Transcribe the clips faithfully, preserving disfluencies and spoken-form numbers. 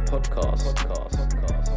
Podcast. Podcast.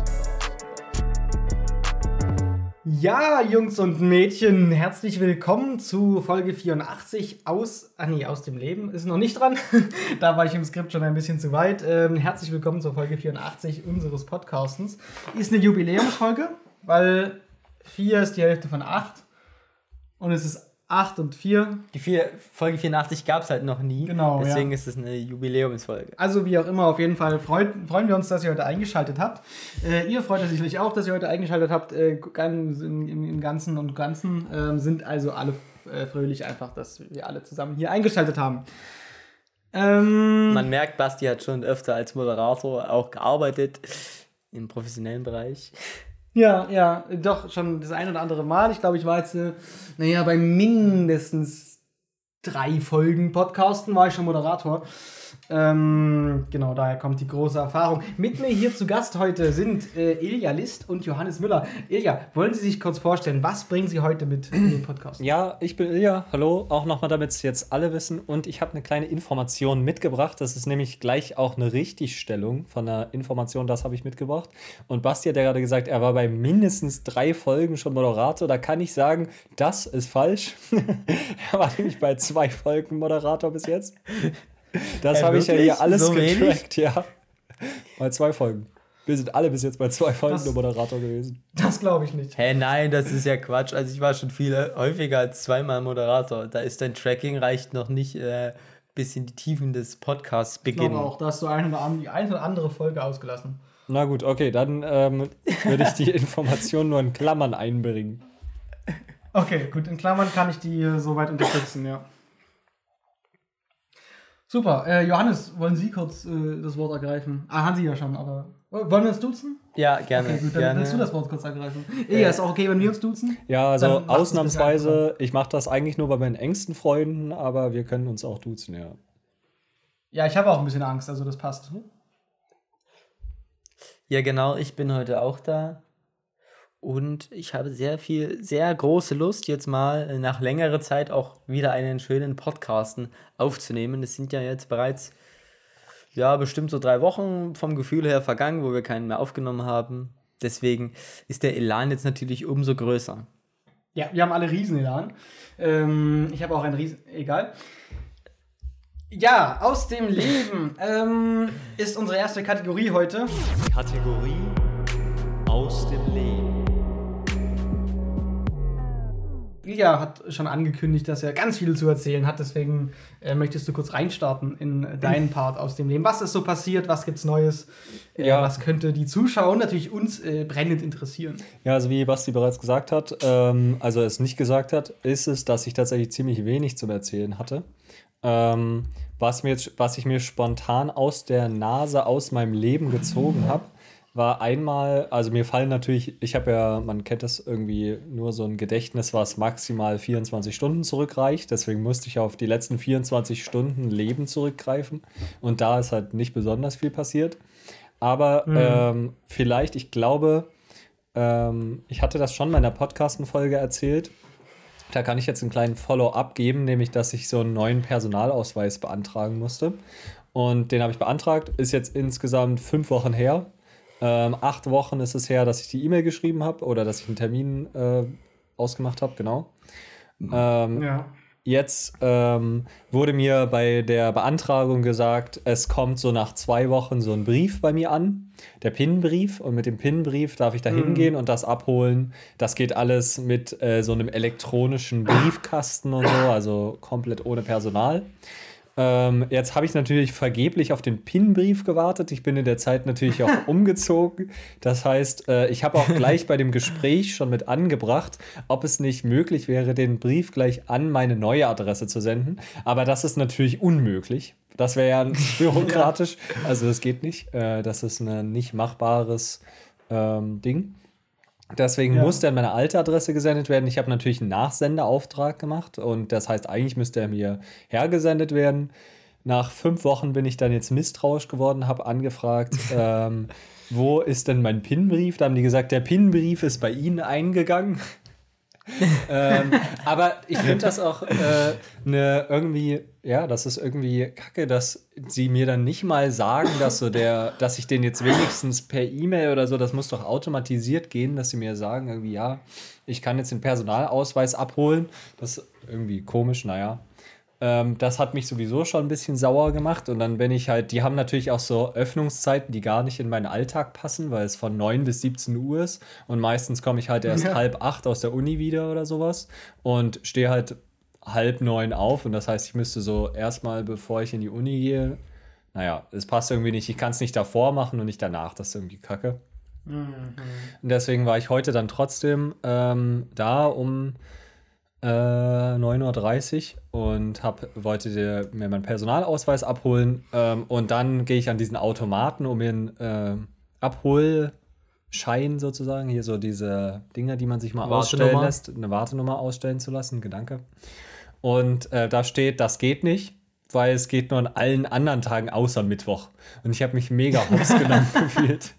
Ja, Jungs und Mädchen, herzlich willkommen zu Folge vierundachtzig aus, ah nee, aus dem Leben, ist noch nicht dran, da war ich im Skript schon ein bisschen zu weit. Ähm, herzlich willkommen zur Folge vierundachtzig unseres Podcastens. Ist eine Jubiläumsfolge, weil vier ist die Hälfte von acht und es ist acht und vier. Die vier, Folge vierundachtzig gab es halt noch nie, genau, deswegen ja. ist es eine Jubiläumsfolge. Also wie auch immer, auf jeden Fall freut, freuen wir uns, dass ihr heute eingeschaltet habt. Äh, ihr freut euch sicherlich auch, dass ihr heute eingeschaltet habt. Äh, ganz, im, Im Ganzen und Ganzen äh, sind also alle äh, fröhlich einfach, dass wir alle zusammen hier eingeschaltet haben. Ähm, Man merkt, Basti hat schon öfter als Moderator auch gearbeitet im professionellen Bereich. Ja, ja, doch, schon das ein oder andere Mal. Ich glaube, ich war jetzt, äh, naja, bei mindestens drei Folgen Podcasten war ich schon Moderator. Ähm, genau, daher kommt die große Erfahrung. Mit mir hier zu Gast heute sind äh, Ilja List und Johannes Müller. Ilja, wollen Sie sich kurz vorstellen, was bringen Sie heute mit in den Podcast? Ja, ich bin Ilja, hallo, auch nochmal, damit es jetzt alle wissen. Und ich habe eine kleine Information mitgebracht. Das ist nämlich gleich auch eine Richtigstellung von einer Information, das habe ich mitgebracht. Und Basti hat ja gerade gesagt, er war bei mindestens drei Folgen schon Moderator. Da kann ich sagen, das ist falsch. Er war nämlich bei zwei Folgen Moderator bis jetzt. Das Äh, habe ich ja hier alles so getrackt, ja. Bei zwei Folgen. Wir sind alle bis jetzt bei zwei Folgen Das- nur Moderator gewesen. Das glaube ich nicht. Hä, hey, nein, das ist ja Quatsch. Also ich war schon viel häufiger als zweimal Moderator. Da ist dein Tracking reicht noch nicht äh, bis in die Tiefen des Podcasts Ich glaube beginnen. auch, da hast du eine oder andere, die eine oder andere Folge ausgelassen. Na gut, okay, dann ähm, würde ich die Information nur in Klammern einbringen. Okay, gut, in Klammern kann ich die äh, soweit unterstützen, ja. Super, äh, Johannes, wollen Sie kurz äh, das Wort ergreifen? Ah, haben Sie ja schon, aber wollen wir uns duzen? Ja, gerne. Okay, gut, dann gerne. willst du das Wort kurz ergreifen. Ja, ist auch okay, wenn wir uns duzen? Ja, also Dann machst du es ausnahmsweise, ich mache das eigentlich nur bei meinen engsten Freunden, aber wir können uns auch duzen, ja. Ja, ich habe auch ein bisschen Angst, also das passt. Ja, genau, ich bin heute auch da. Und ich habe sehr viel, sehr große Lust, jetzt mal nach längerer Zeit auch wieder einen schönen Podcasten aufzunehmen. Es sind ja jetzt bereits, ja, bestimmt so drei Wochen vom Gefühl her vergangen, wo wir keinen mehr aufgenommen haben. Deswegen ist der Elan jetzt natürlich umso größer. Ja, wir haben alle Riesenelan. Ähm, ich habe auch einen Riesen... Egal. Ja, aus dem Leben ähm, ist unsere erste Kategorie heute. Kategorie aus dem Leben. Ilja hat schon angekündigt, dass er ganz viel zu erzählen hat, deswegen äh, möchtest du kurz reinstarten in deinen Part aus dem Leben. Was ist so passiert, was gibt's Neues, äh, Ja. was könnte die Zuschauer und natürlich uns äh, brennend interessieren? Ja, also wie Basti bereits gesagt hat, ähm, also es nicht gesagt hat, ist es, dass ich tatsächlich ziemlich wenig zum Erzählen hatte. Ähm, was, mir jetzt, was ich mir spontan aus der Nase aus meinem Leben gezogen habe, war einmal, also mir fallen natürlich, ich habe ja, man kennt das irgendwie, nur so ein Gedächtnis, was maximal vierundzwanzig Stunden zurückreicht. Deswegen musste ich auf die letzten vierundzwanzig Stunden Leben zurückgreifen. Und da ist halt nicht besonders viel passiert. Aber Mhm. ähm, vielleicht, ich glaube, ähm, ich hatte das schon in meiner Podcasten-Folge erzählt. Da kann ich jetzt einen kleinen Follow-up geben, nämlich, dass ich so einen neuen Personalausweis beantragen musste. Und den habe ich beantragt, ist jetzt insgesamt fünf Wochen her. Ähm, acht Wochen ist es her, dass ich die E-Mail geschrieben habe oder dass ich einen Termin äh, ausgemacht habe, genau. Ähm, Ja. Jetzt ähm, wurde mir bei der Beantragung gesagt, es kommt so nach zwei Wochen so ein Brief bei mir an, der PIN-Brief. Und mit dem PIN-Brief darf ich da hingehen und das abholen. Das geht alles mit äh, so einem elektronischen Briefkasten und so, also komplett ohne Personal. Ähm, jetzt habe ich natürlich vergeblich auf den PIN-Brief gewartet. Ich bin in der Zeit natürlich auch umgezogen. Das heißt, äh, ich habe auch gleich bei dem Gespräch schon mit angebracht, ob es nicht möglich wäre, den Brief gleich an meine neue Adresse zu senden. Aber das ist natürlich unmöglich. Das wäre ja bürokratisch. Also das geht nicht. Äh, das ist ein nicht machbares ähm, Ding. Deswegen Ja. musste er an meine alte Adresse gesendet werden. Ich habe natürlich einen Nachsendeauftrag gemacht und das heißt, eigentlich müsste er mir hergesendet werden. Nach fünf Wochen bin ich dann jetzt misstrauisch geworden, habe angefragt, ähm, wo ist denn mein PIN-Brief? Da haben die gesagt, der PIN-Brief ist bei Ihnen eingegangen. ähm, aber ich finde das auch äh, ne, irgendwie, ja, das ist irgendwie kacke, dass sie mir dann nicht mal sagen, dass so der, dass ich den jetzt wenigstens per E-Mail oder so, das muss doch automatisiert gehen, dass sie mir sagen, irgendwie, ja, ich kann jetzt den Personalausweis abholen. Das ist irgendwie komisch, naja. Ähm, das hat mich sowieso schon ein bisschen sauer gemacht. Und dann bin ich halt, die haben natürlich auch so Öffnungszeiten, die gar nicht in meinen Alltag passen, weil es von neun bis siebzehn Uhr ist. Und meistens komme ich halt erst Ja. halb acht aus der Uni wieder oder sowas und stehe halt halb neun auf. Und das heißt, ich müsste so erstmal, bevor ich in die Uni gehe, naja, es passt irgendwie nicht. Ich kann es nicht davor machen und nicht danach. Das ist irgendwie kacke. Mhm. Und deswegen war ich heute dann trotzdem ähm, da um äh, neun Uhr dreißig und hab, wollte dir, mir meinen Personalausweis abholen. Ähm, und dann gehe ich an diesen Automaten, um mir einen äh, Abholschein sozusagen, hier so diese Dinger, die man sich mal ausstellen Wartenummer. lässt, eine Wartenummer ausstellen zu lassen, Gedanke. Und äh, da steht, das geht nicht, weil es geht nur an allen anderen Tagen außer Mittwoch. Und ich habe mich mega hops genommen gefühlt.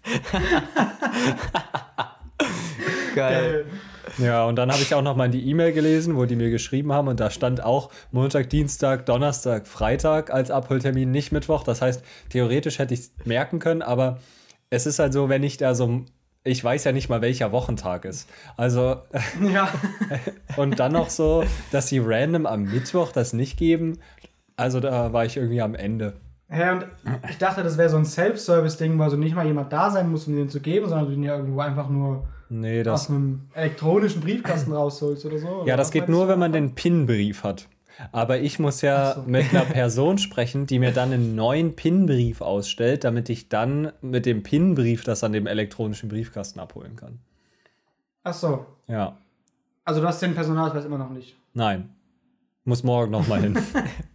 Geil. Ja, und dann habe ich auch noch mal die E-Mail gelesen, wo die mir geschrieben haben. Und da stand auch Montag, Dienstag, Donnerstag, Freitag als Abholtermin, nicht Mittwoch. Das heißt, theoretisch hätte ich es merken können. Aber es ist halt so, wenn ich da so... Ich weiß ja nicht mal, welcher Wochentag ist. Also... Ja. Und dann noch so, dass sie random am Mittwoch das nicht geben. Also da war ich irgendwie am Ende. Ja, und ich dachte, das wäre so ein Self-Service-Ding, weil so nicht mal jemand da sein muss, um den zu geben, sondern du den ja irgendwo einfach nur Nee, aus das... einem elektronischen Briefkasten rausholst oder so. Ja, Oder das was geht meinst nur, du? wenn man den P I N-Brief hat. Aber ich muss ja Ach so. mit einer Person sprechen, die mir dann einen neuen P I N-Brief ausstellt, damit ich dann mit dem P I N-Brief das an dem elektronischen Briefkasten abholen kann. Ach so. Ja, Also du hast den Personalausweis immer noch nicht. nein. Muss morgen noch mal hin.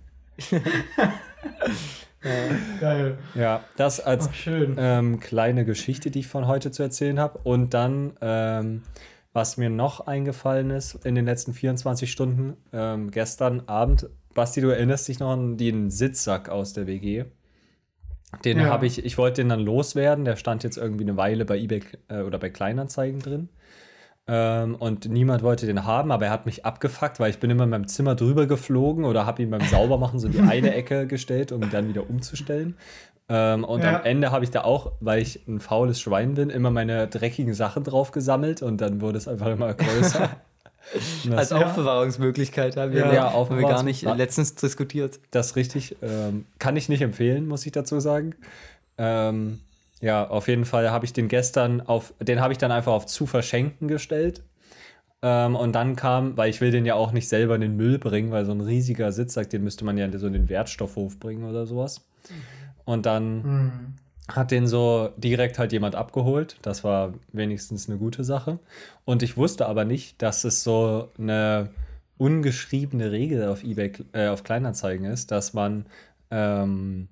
Geil. Ja, das als Ach, schön. ähm, kleine Geschichte, die ich von heute zu erzählen habe. Und dann, ähm, was mir noch eingefallen ist in den letzten vierundzwanzig Stunden, ähm, gestern Abend, Basti, du erinnerst dich noch an den Sitzsack aus der W G? Den Ja. habe ich, ich wollte den dann loswerden, der stand jetzt irgendwie eine Weile bei eBay äh, oder bei Kleinanzeigen drin. Ähm, und niemand wollte den haben, aber er hat mich abgefuckt, weil ich bin immer in meinem Zimmer drüber geflogen oder habe ihn beim Saubermachen so in die eine Ecke gestellt, um ihn dann wieder umzustellen. Ähm, und Ja. am Ende habe ich da auch, weil ich ein faules Schwein bin, immer meine dreckigen Sachen drauf gesammelt und dann wurde es einfach immer größer. Und Als das, Ja. Aufbewahrungsmöglichkeit haben wir, Ja, ja, haben wir gar Aufbewahrungs- nicht Ja. letztens diskutiert. das ist richtig. Ähm, kann ich nicht empfehlen, muss ich dazu sagen. Ähm, ja, auf jeden Fall habe ich den gestern auf, den habe ich dann einfach auf zu verschenken gestellt. Ähm, und dann kam, weil ich will den ja auch nicht selber in den Müll bringen, weil so ein riesiger Sitzsack, den müsste man ja so in den Wertstoffhof bringen oder sowas. Und dann Hm. hat den so direkt halt jemand abgeholt. Das war wenigstens eine gute Sache. Und ich wusste aber nicht, dass es so eine ungeschriebene Regel auf eBay, äh, auf Kleinanzeigen ist, dass man, ähm,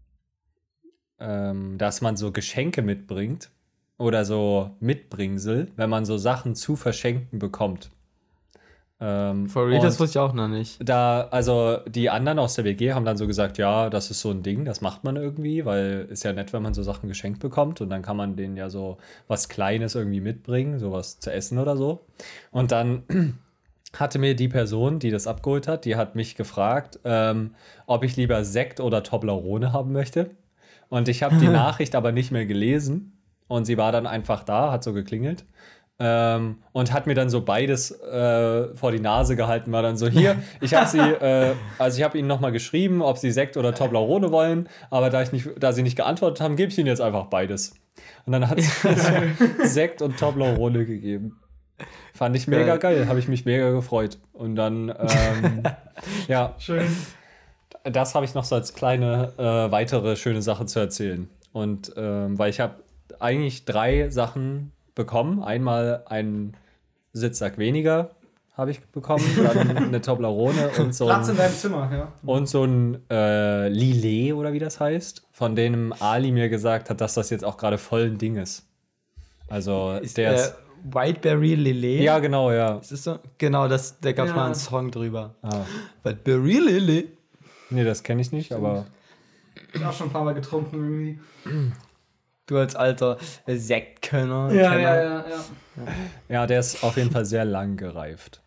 ähm, dass man so Geschenke mitbringt oder so Mitbringsel, wenn man so Sachen zu verschenken bekommt. Ähm, For real, und das wusste ich auch noch nicht. da, also die anderen aus der W G haben dann so gesagt, ja, das ist so ein Ding, das macht man irgendwie, weil ist ja nett, wenn man so Sachen geschenkt bekommt und dann kann man denen ja so was Kleines irgendwie mitbringen, sowas zu essen oder so. Und dann hatte mir die Person, die das abgeholt hat, die hat mich gefragt, ähm, ob ich lieber Sekt oder Toblerone haben möchte. Und ich habe die Nachricht aber nicht mehr gelesen und sie war dann einfach da, hat so geklingelt. Ähm, und hat mir dann so beides äh, vor die Nase gehalten, war dann so, hier, ich habe sie, äh, also ich habe ihnen nochmal geschrieben, ob sie Sekt oder Toblerone wollen, aber da, ich nicht, da sie nicht geantwortet haben, gebe ich ihnen jetzt einfach beides. Und dann hat sie mir so Sekt und Toblerone gegeben. Fand ich mega geil, habe ich mich mega gefreut. Und dann, ähm, ja, Schön. das habe ich noch so als kleine äh, weitere schöne Sache zu erzählen. Und ähm, weil ich habe eigentlich drei Sachen bekommen. Einmal einen Sitzsack weniger habe ich bekommen, dann eine Toblerone und so Platz in ein, deinem Zimmer, ja. und so ein äh, Lillet oder wie das heißt, von dem Ali mir gesagt hat, dass das jetzt auch gerade voll ein Ding ist. Also Ist der äh, ist, Whiteberry Lillet? ja genau, ja. Ist das so? Genau, das, da gab es Ja. mal einen Song drüber. Ah. Whiteberry Lillet. Nee, das kenne ich nicht, aber Ich auch schon ein paar Mal getrunken irgendwie. Du als alter äh, Sektkönner. Ja, Kenner. ja, ja, ja. ja, der ist auf jeden Fall sehr lang gereift.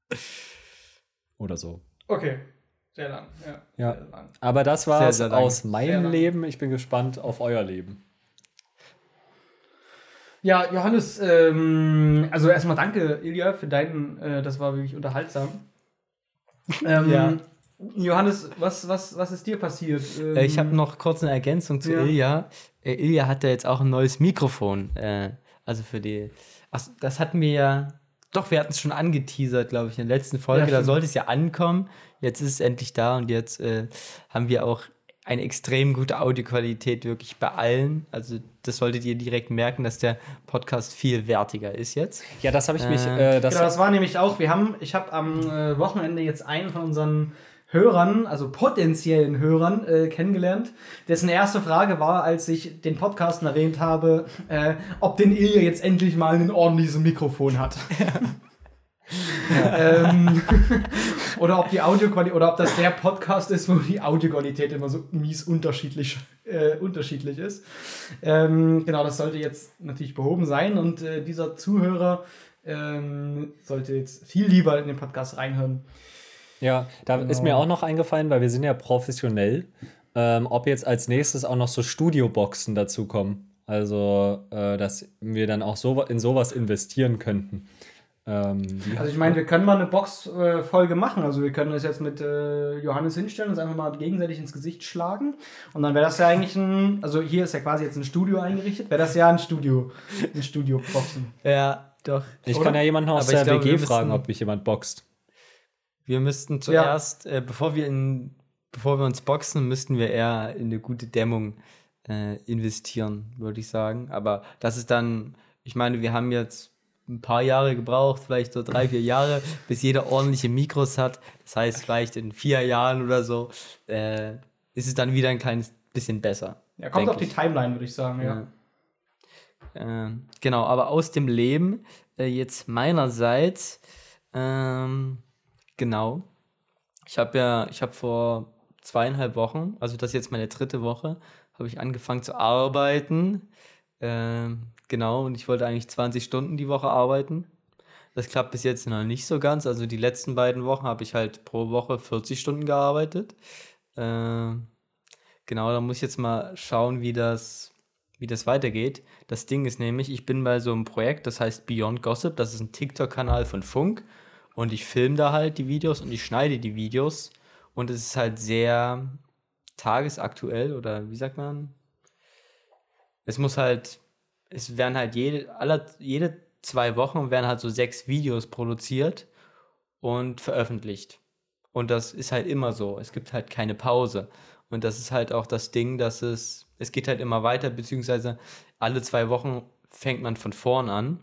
Oder so. Okay, sehr lang. Ja, Ja. Sehr lang. Aber das war Sehr, es sehr lang. aus Sehr meinem lang. Leben. Ich bin gespannt auf euer Leben. Ja, Johannes, ähm, also erstmal danke, Ilja, für deinen, äh, das war wirklich unterhaltsam. Ähm, Ja. Johannes, was, was, was ist dir passiert? Ähm, Äh, Ich habe noch kurz eine Ergänzung zu Ja. Ilja. Äh, Ilja hat ja jetzt auch ein neues Mikrofon. Äh, also für die. Ach, das hatten wir ja. Doch, wir hatten es schon angeteasert, glaube ich, in der letzten Folge. Ja, Da stimmt. sollte es ja ankommen. Jetzt ist es endlich da und jetzt äh, haben wir auch eine extrem gute Audioqualität wirklich bei allen. Also das solltet ihr direkt merken, dass der Podcast viel wertiger ist jetzt. Ja, das habe ich mich. Äh, Äh, das, Genau, das war nämlich auch, wir haben, ich habe am äh, Wochenende jetzt einen von unseren Hörern, also potenziellen Hörern, äh, kennengelernt, dessen erste Frage war, als ich den Podcasten erwähnt habe, äh, ob den Ilja jetzt endlich mal ein ordentliches Mikrofon hat. ähm, oder ob die Audioqualität, oder ob das der Podcast ist, wo die Audioqualität immer so mies unterschiedlich, äh, unterschiedlich ist. Ähm, genau, das sollte jetzt natürlich behoben sein und äh, dieser Zuhörer ähm, sollte jetzt viel lieber in den Podcast reinhören. ja, da ist mir auch noch eingefallen, weil wir sind ja professionell, ähm, ob jetzt als nächstes auch noch so Studioboxen dazukommen. Also, äh, dass wir dann auch so, in sowas investieren könnten. Ähm, wie- Also ich meine, wir können mal eine Box-Folge machen. Also wir können das jetzt mit äh, Johannes hinstellen, uns einfach mal gegenseitig ins Gesicht schlagen. Und dann wäre das ja eigentlich ein, also hier ist ja quasi jetzt ein Studio eingerichtet, wäre das ja ein Studio, ein Studio-Boxen. Ja, doch. ich oder? kann ja jemanden aus Aber ich der glaube, W G wir fragen, müssen- ob mich jemand boxt. Wir müssten zuerst, äh, bevor wir in, bevor wir uns boxen, müssten wir eher in eine gute Dämmung äh, investieren, würde ich sagen. Aber das ist dann, ich meine, wir haben jetzt ein paar Jahre gebraucht, vielleicht so drei, vier Jahre, bis jeder ordentliche Mikros hat. Das heißt, vielleicht in vier Jahren oder so äh, ist es dann wieder ein kleines bisschen besser. Ja, kommt denk auf die ich. Timeline, würde ich sagen, ja. Ja. Äh, genau, aber aus dem Leben äh, jetzt meinerseits, ähm, genau. Ich habe ja, ich habe vor zweieinhalb Wochen, also das ist jetzt meine dritte Woche, habe ich angefangen zu arbeiten. Ähm, genau, und ich wollte eigentlich zwanzig Stunden die Woche arbeiten. Das klappt bis jetzt noch nicht so ganz. Also die letzten beiden Wochen habe ich halt pro Woche vierzig Stunden gearbeitet. Ähm, genau, da muss ich jetzt mal schauen, wie das, wie das weitergeht. Das Ding ist nämlich, ich bin bei so einem Projekt, das heißt Beyond Gossip. Das ist ein TikTok-Kanal von Funk. Und ich filme da halt die Videos und ich schneide die Videos. Und es ist halt sehr tagesaktuell oder wie sagt man? Es muss halt, es werden halt jede, alle, jede zwei Wochen werden halt so sechs Videos produziert und veröffentlicht. Und das ist halt immer so. Es gibt halt keine Pause. Und das ist halt auch das Ding, dass es, es geht halt immer weiter, beziehungsweise alle zwei Wochen fängt man von vorn an.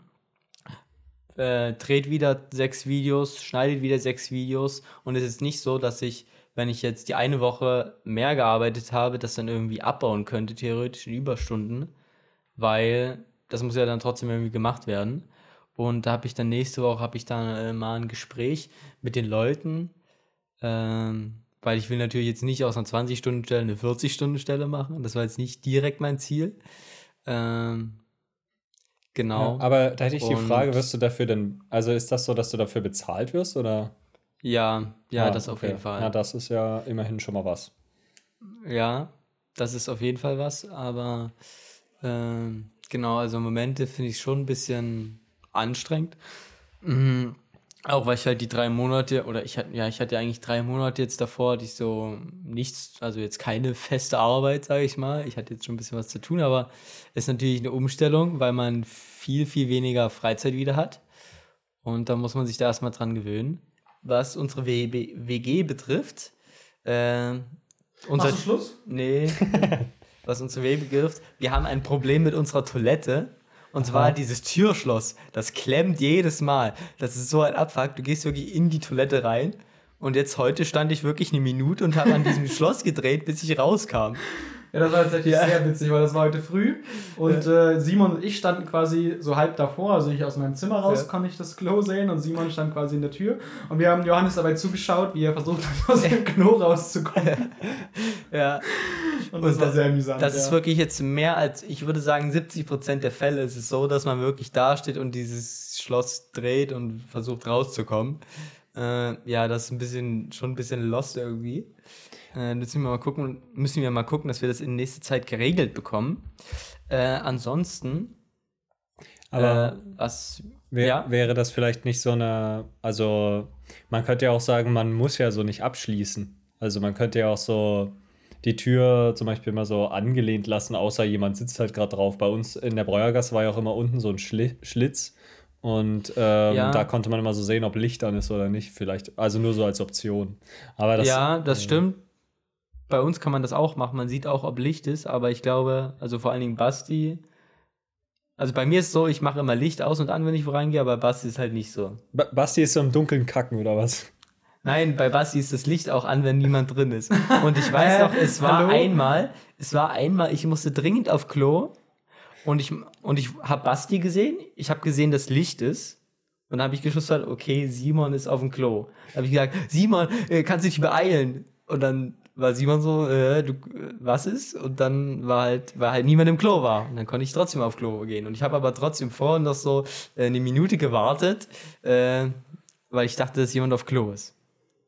Äh, dreht wieder sechs Videos, schneidet wieder sechs Videos und es ist nicht so, dass ich, wenn ich jetzt die eine Woche mehr gearbeitet habe, das dann irgendwie abbauen könnte, theoretisch in Überstunden, weil das muss ja dann trotzdem irgendwie gemacht werden. Und da habe ich dann nächste Woche habe ich dann äh, mal ein Gespräch mit den Leuten, ähm, weil ich will natürlich jetzt nicht aus einer zwanzig-Stunden-Stelle eine vierzig-Stunden-Stelle machen. Das war jetzt nicht direkt mein Ziel. Ähm, genau. Ja, aber da hätte ich die Und- Frage, wirst du dafür denn, also ist das so, dass du dafür bezahlt wirst oder? Ja, ja, Ah, das auf okay. jeden Fall. Na, das ist ja immerhin schon mal was. Ja, das ist auf jeden Fall was, aber ähm, genau, also Momente finde ich schon ein bisschen anstrengend. Mhm. Auch weil ich halt die drei Monate, oder ich hatte, ja, ich hatte eigentlich drei Monate jetzt davor, die ich so nichts, also jetzt keine feste Arbeit, sage ich mal. Ich hatte jetzt schon ein bisschen was zu tun, aber es ist natürlich eine Umstellung, weil man viel, viel weniger Freizeit wieder hat. Und da muss man sich da erstmal dran gewöhnen. Was unsere W B W G betrifft, äh, unser, Machst du Schluss? Nee, was unsere W G betrifft, wir haben ein Problem mit unserer Toilette. Und zwar dieses Türschloss. Das klemmt jedes Mal. Das ist so ein Abfuck. Du gehst wirklich in die Toilette rein. Und jetzt heute stand ich wirklich eine Minute und habe an diesem Schloss gedreht, bis ich rauskam. Ja, das war tatsächlich Ja. sehr witzig, weil das war heute früh. Und äh, Simon und ich standen quasi so halb davor. Also ich aus meinem Zimmer raus Ja. konnte ich das Klo sehen und Simon stand quasi in der Tür. Und wir haben Johannes dabei zugeschaut, wie er versucht hat, aus dem Klo rauszukommen. Ja. Und das Und war das- sehr amüsant. Das ja. ist wirklich jetzt mehr als, ich würde sagen, siebzig Prozent der Fälle ist es so, dass man wirklich dasteht und dieses Schloss dreht und versucht rauszukommen. Äh, ja, das ist ein bisschen, schon ein bisschen lost irgendwie. Äh, müssen wir mal gucken, müssen wir mal gucken, dass wir das in nächster Zeit geregelt bekommen. Äh, ansonsten, Aber äh, was, wär, ja, wäre das vielleicht nicht so eine, also man könnte ja auch sagen, man muss ja so nicht abschließen. Also man könnte ja auch so die Tür zum Beispiel mal so angelehnt lassen, außer jemand sitzt halt gerade drauf. Bei uns in der Breuergasse war ja auch immer unten so ein Schli Schlitz und ähm, ja, da konnte man immer so sehen, ob Licht an ist oder nicht. Vielleicht, also nur so als Option. Aber das, ja, das äh, stimmt. Bei uns kann man das auch machen. Man sieht auch, ob Licht ist, aber ich glaube, also vor allen Dingen Basti. Also bei mir ist es so, ich mache immer Licht aus und an, wenn ich wo reingehe, aber Basti ist halt nicht so. Ba- Basti ist so im Dunkeln kacken oder was? Nein, bei Basti ist das Licht auch an, wenn niemand drin ist. Und ich weiß Hä? noch, es war Hallo? einmal, es war einmal, ich musste dringend auf Klo und ich, und ich habe Basti gesehen. Ich habe gesehen, dass Licht ist. Und dann habe ich geschlossen, okay, Simon ist auf dem Klo. Da habe ich gesagt, Simon, äh, kannst du dich beeilen? Und dann war Simon so, äh, du, äh, was ist? Und dann war halt, war halt niemand im Klo war. Und dann konnte ich trotzdem auf Klo gehen. Und ich habe aber trotzdem vorhin noch so äh, eine Minute gewartet, äh, weil ich dachte, dass jemand auf Klo ist.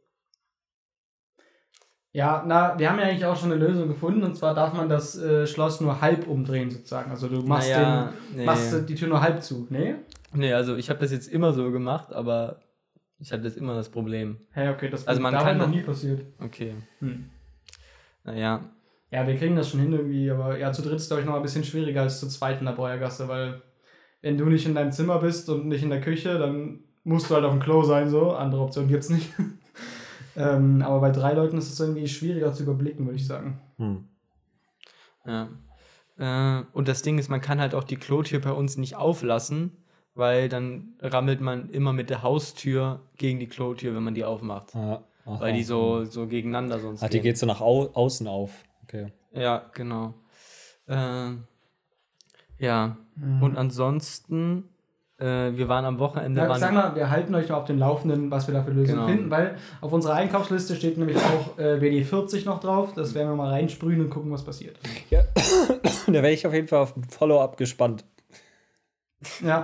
Ja, na, wir haben ja eigentlich auch schon eine Lösung gefunden, und zwar darf man das äh, Schloss nur halb umdrehen, sozusagen. Also du machst, Naja, den, nee. machst die Tür nur halb zu, ne? Nee, also ich habe das jetzt immer so gemacht, aber ich hatte jetzt immer das Problem. Hey, okay, das Also man dabei kann noch da- nie passiert. Okay, Hm. naja. Ja, wir kriegen das schon hin irgendwie, aber ja, zu dritt ist, glaube ich, noch ein bisschen schwieriger als zu zweit in der Breuergasse, weil wenn du nicht in deinem Zimmer bist und nicht in der Küche, dann musst du halt auf dem Klo sein, so. Andere Option gibt's nicht. ähm, aber bei drei Leuten ist es irgendwie schwieriger zu überblicken, würde ich sagen. Hm. Ja. Äh, und das Ding ist, man kann halt auch die Klotür bei uns nicht auflassen, weil dann rammelt man immer mit der Haustür gegen die Klotür, wenn man die aufmacht. Ah, aha. Weil die so, so gegeneinander sonst Ah, die gehen. geht so nach au außen auf. Okay. Ja, genau. Äh, ja, Mhm. und ansonsten, äh, wir waren am Wochenende. Ja, waren, sag mal, wir halten euch mal auf dem Laufenden, was wir da für Lösungen Genau. finden, weil auf unserer Einkaufsliste steht nämlich auch äh, W D vierzig noch drauf. Das werden wir mal reinsprühen und gucken, was passiert. Ja. Da wäre ich auf jeden Fall auf ein Follow-up gespannt. Ja.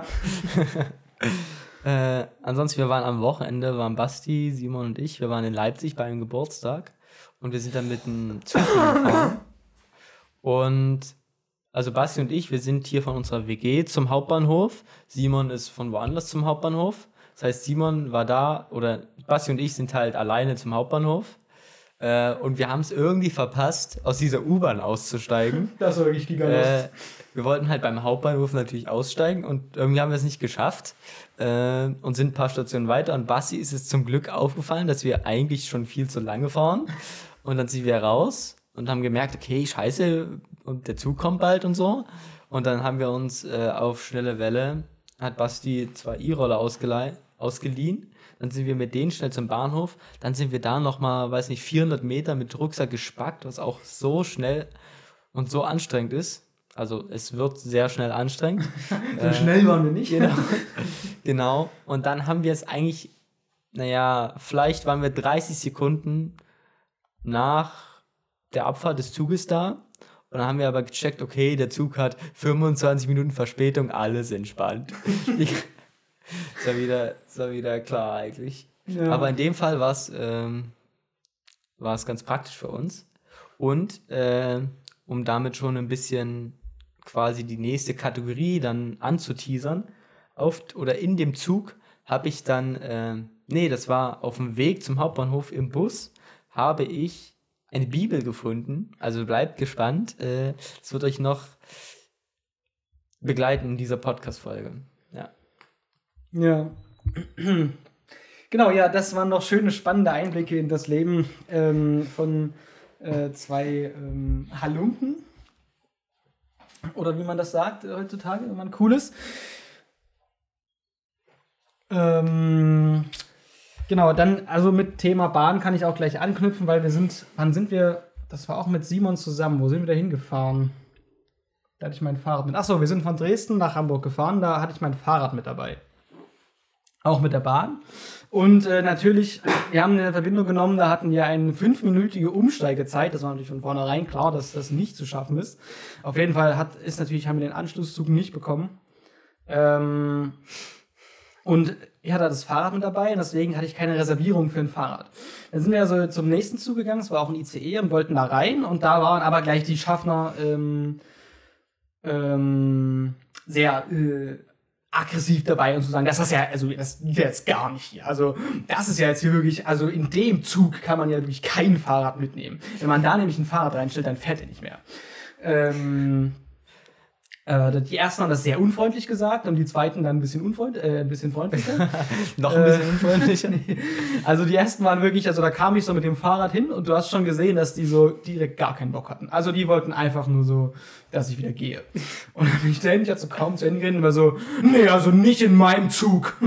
Äh, ansonsten, wir waren am Wochenende, waren Basti, Simon und ich, wir waren in Leipzig bei einem Geburtstag und wir sind dann mit dem Zug gefahren. Und also Basti und ich, wir sind hier von unserer W G zum Hauptbahnhof. Simon ist von woanders zum Hauptbahnhof. Das heißt, Simon war da, oder Basti und ich sind halt alleine zum Hauptbahnhof. Äh, und wir haben es irgendwie verpasst, aus dieser U-Bahn auszusteigen. Das war wirklich gigantisch. Äh, wir wollten halt beim Hauptbahnhof natürlich aussteigen und irgendwie haben wir es nicht geschafft äh, und sind ein paar Stationen weiter. Und Basti ist es zum Glück aufgefallen, dass wir eigentlich schon viel zu lange fahren. Und dann sind wir raus und haben gemerkt, okay, scheiße, und der Zug kommt bald und so. Und dann haben wir uns äh, auf schnelle Welle, hat Basti zwei E-Roller ausgelei- ausgeliehen. Dann sind wir mit denen schnell zum Bahnhof. Dann sind wir da nochmal, weiß nicht, vierhundert Meter mit Rucksack gespackt, was auch so schnell und so anstrengend ist. Also es wird sehr schnell anstrengend. so schnell waren wir nicht. Genau. Genau. Und dann haben wir es eigentlich, naja, vielleicht waren wir dreißig Sekunden nach der Abfahrt des Zuges da. Und dann haben wir aber gecheckt, okay, der Zug hat fünfundzwanzig Minuten Verspätung, alles entspannt. ist, ja wieder, ist ja wieder klar eigentlich. Ja. Aber in dem Fall war es ähm, war es ganz praktisch für uns. Und äh, um damit schon ein bisschen quasi die nächste Kategorie dann anzuteasern, auf oder in dem Zug habe ich dann, äh, nee, das war auf dem Weg zum Hauptbahnhof im Bus, habe ich eine Bibel gefunden. Also bleibt gespannt. Äh, es wird euch noch begleiten in dieser Podcast-Folge. Ja. Ja. Genau, ja, das waren noch schöne, spannende Einblicke in das Leben ähm, von äh, zwei ähm, Halunken. Oder wie man das sagt heutzutage, wenn man cool ist. Ähm, genau, dann, also mit Thema Bahn kann ich auch gleich anknüpfen, weil wir sind, wann sind wir, das war auch mit Simon zusammen, wo sind wir da hingefahren? Da hatte ich mein Fahrrad mit. Achso, wir sind von Dresden nach Hamburg gefahren, da hatte ich mein Fahrrad mit dabei. Auch mit der Bahn. Und äh, natürlich, wir haben eine Verbindung genommen, da hatten wir eine fünfminütige Umsteigezeit. Das war natürlich von vornherein klar, dass das nicht zu schaffen ist. Auf jeden Fall hat, ist natürlich, haben wir den Anschlusszug nicht bekommen. Ähm, Und ich hatte das Fahrrad mit dabei und deswegen hatte ich keine Reservierung für ein Fahrrad. Dann sind wir also zum nächsten Zug gegangen, es war auch ein I C E und wollten da rein und da waren aber gleich die Schaffner ähm, ähm, sehr äh, aggressiv dabei und zu sagen, das ist ja, also das geht jetzt gar nicht hier. Also das ist ja jetzt hier wirklich, also in dem Zug kann man ja wirklich kein Fahrrad mitnehmen. Wenn man da nämlich ein Fahrrad reinstellt, dann fährt er nicht mehr. Ähm, äh, die ersten haben das sehr unfreundlich gesagt und die zweiten dann ein bisschen unfreundlich, äh, ein bisschen freundlicher. Noch ein bisschen unfreundlicher. Also die ersten waren wirklich, also da kam ich so mit dem Fahrrad hin und du hast schon gesehen, dass die so direkt gar keinen Bock hatten. Also die wollten einfach nur so, dass ich wieder gehe. Und dann bin ich ständig also kaum zu Ende geredet und war so, nee, also nicht in meinem Zug.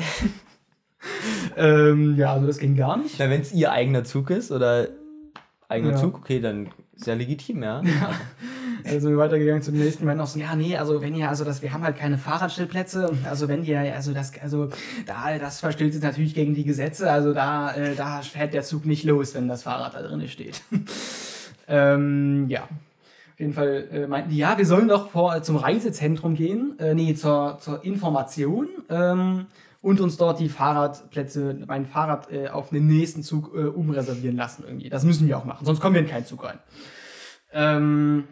ähm, ja, also das ging gar nicht. Na, wenn es ihr eigener Zug ist oder eigener Ja. Zug, okay, dann ist ja legitim, ja. Ja. Also sind wir weitergegangen zum nächsten Mal noch so, ja, nee, also wenn ihr, also das, wir haben halt keine Fahrradstellplätze, also wenn ihr, also das, also da, das verstößt sich natürlich gegen die Gesetze, also da, äh, da fährt der Zug nicht los, wenn das Fahrrad da drin steht. ähm, ja. Auf jeden Fall äh, meinten die, ja, wir sollen doch vor, zum Reisezentrum gehen, äh, nee, zur, zur Information, ähm, und uns dort die Fahrradplätze, mein Fahrrad äh, auf den nächsten Zug äh, umreservieren lassen irgendwie. Das müssen wir auch machen, sonst kommen wir in keinen Zug rein. Ähm,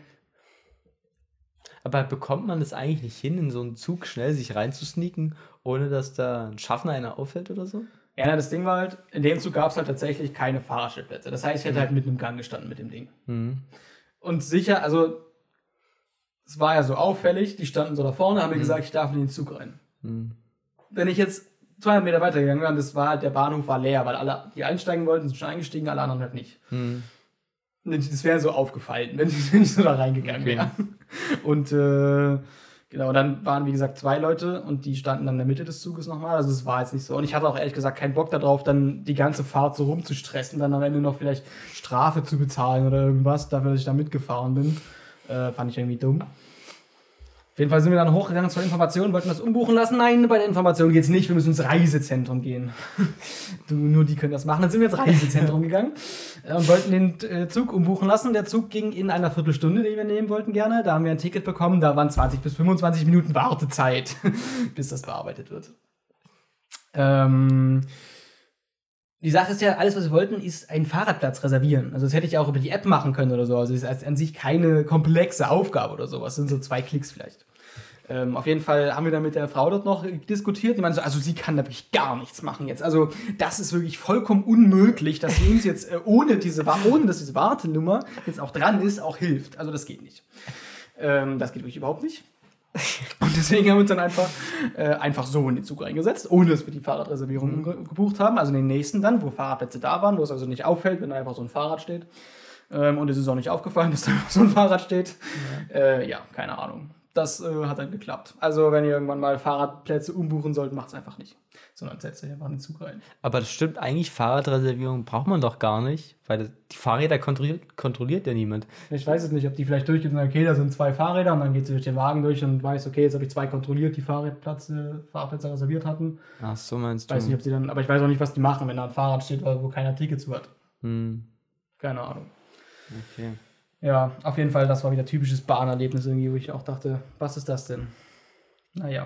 Aber bekommt man das eigentlich nicht hin, in so einen Zug schnell sich reinzusneaken, ohne dass da ein Schaffner einer auffällt oder so? Ja, na, das Ding war halt, in dem Zug gab es halt tatsächlich keine Fahrradstellplätze. Das heißt, ich hätte halt mitten im Gang gestanden mit dem Ding. Mhm. Und sicher, also, es war ja so auffällig, die standen so da vorne, haben mir gesagt, ich darf in den Zug rein. Mhm. Wenn ich jetzt zweihundert Meter weitergegangen wäre, das war halt, der Bahnhof war leer, weil alle, die einsteigen wollten, sind schon eingestiegen, alle anderen halt nicht. Mhm. Das wäre so aufgefallen, wenn ich, wenn ich so da reingegangen wäre. Und äh, genau, dann waren wie gesagt zwei Leute und die standen dann in der Mitte des Zuges nochmal. Also es war jetzt nicht so. Und ich hatte auch ehrlich gesagt keinen Bock darauf, dann die ganze Fahrt so rumzustressen, dann am Ende noch vielleicht Strafe zu bezahlen oder irgendwas, dafür, dass ich da mitgefahren bin. Äh, fand ich irgendwie dumm. Auf jeden Fall sind wir dann hochgegangen zur Information, wollten das umbuchen lassen. Nein, bei der Information geht's nicht, wir müssen ins Reisezentrum gehen. du, nur die können das machen. Dann sind wir ins Reisezentrum gegangen äh, und wollten den äh, Zug umbuchen lassen. Der Zug ging in einer Viertelstunde, den wir nehmen wollten gerne. Da haben wir ein Ticket bekommen, da waren zwanzig bis fünfundzwanzig Minuten Wartezeit, bis das bearbeitet wird. Ähm... Die Sache ist ja, alles, was wir wollten, ist einen Fahrradplatz reservieren. Also das hätte ich auch über die App machen können oder so. Also es ist an sich keine komplexe Aufgabe oder sowas. Das sind so zwei Klicks vielleicht. Ähm, auf jeden Fall haben wir dann mit der Frau dort noch diskutiert. Die meinte so, also sie kann da wirklich gar nichts machen jetzt. Also das ist wirklich vollkommen unmöglich, dass sie uns jetzt äh, ohne diese, ohne dass diese Wartenummer jetzt auch dran ist, auch hilft. Also das geht nicht. Ähm, das geht wirklich überhaupt nicht. Und deswegen haben wir uns dann einfach, äh, einfach so in den Zug reingesetzt, ohne dass wir die Fahrradreservierung mhm. ge- gebucht haben. Also in den nächsten dann, wo Fahrradplätze da waren, wo es also nicht auffällt, wenn da einfach so ein Fahrrad steht. Ähm, und es ist auch nicht aufgefallen, dass da so ein Fahrrad steht. Ja, äh, ja keine Ahnung. Das äh, hat dann geklappt. Also wenn ihr irgendwann mal Fahrradplätze umbuchen sollt, macht es einfach nicht. Sondern setzt euch einfach in den Zug rein. Aber das stimmt, eigentlich Fahrradreservierung braucht man doch gar nicht, weil das, die Fahrräder kontrolliert, kontrolliert ja niemand. Ich weiß es nicht, ob die vielleicht durchgeht und sagen, okay, da sind zwei Fahrräder und dann geht sie durch den Wagen durch und weiß, okay, jetzt habe ich zwei kontrolliert, die Fahrradplätze, Fahrradplätze reserviert hatten. Ach, so meinst du. Weiß nicht, ob sie dann, aber ich weiß auch nicht, was die machen, wenn da ein Fahrrad steht, wo keiner Ticket zu hat. Hm. Keine Ahnung. Okay. Ja, auf jeden Fall, das war wieder typisches Bahnerlebnis irgendwie, wo ich auch dachte, was ist das denn? Naja.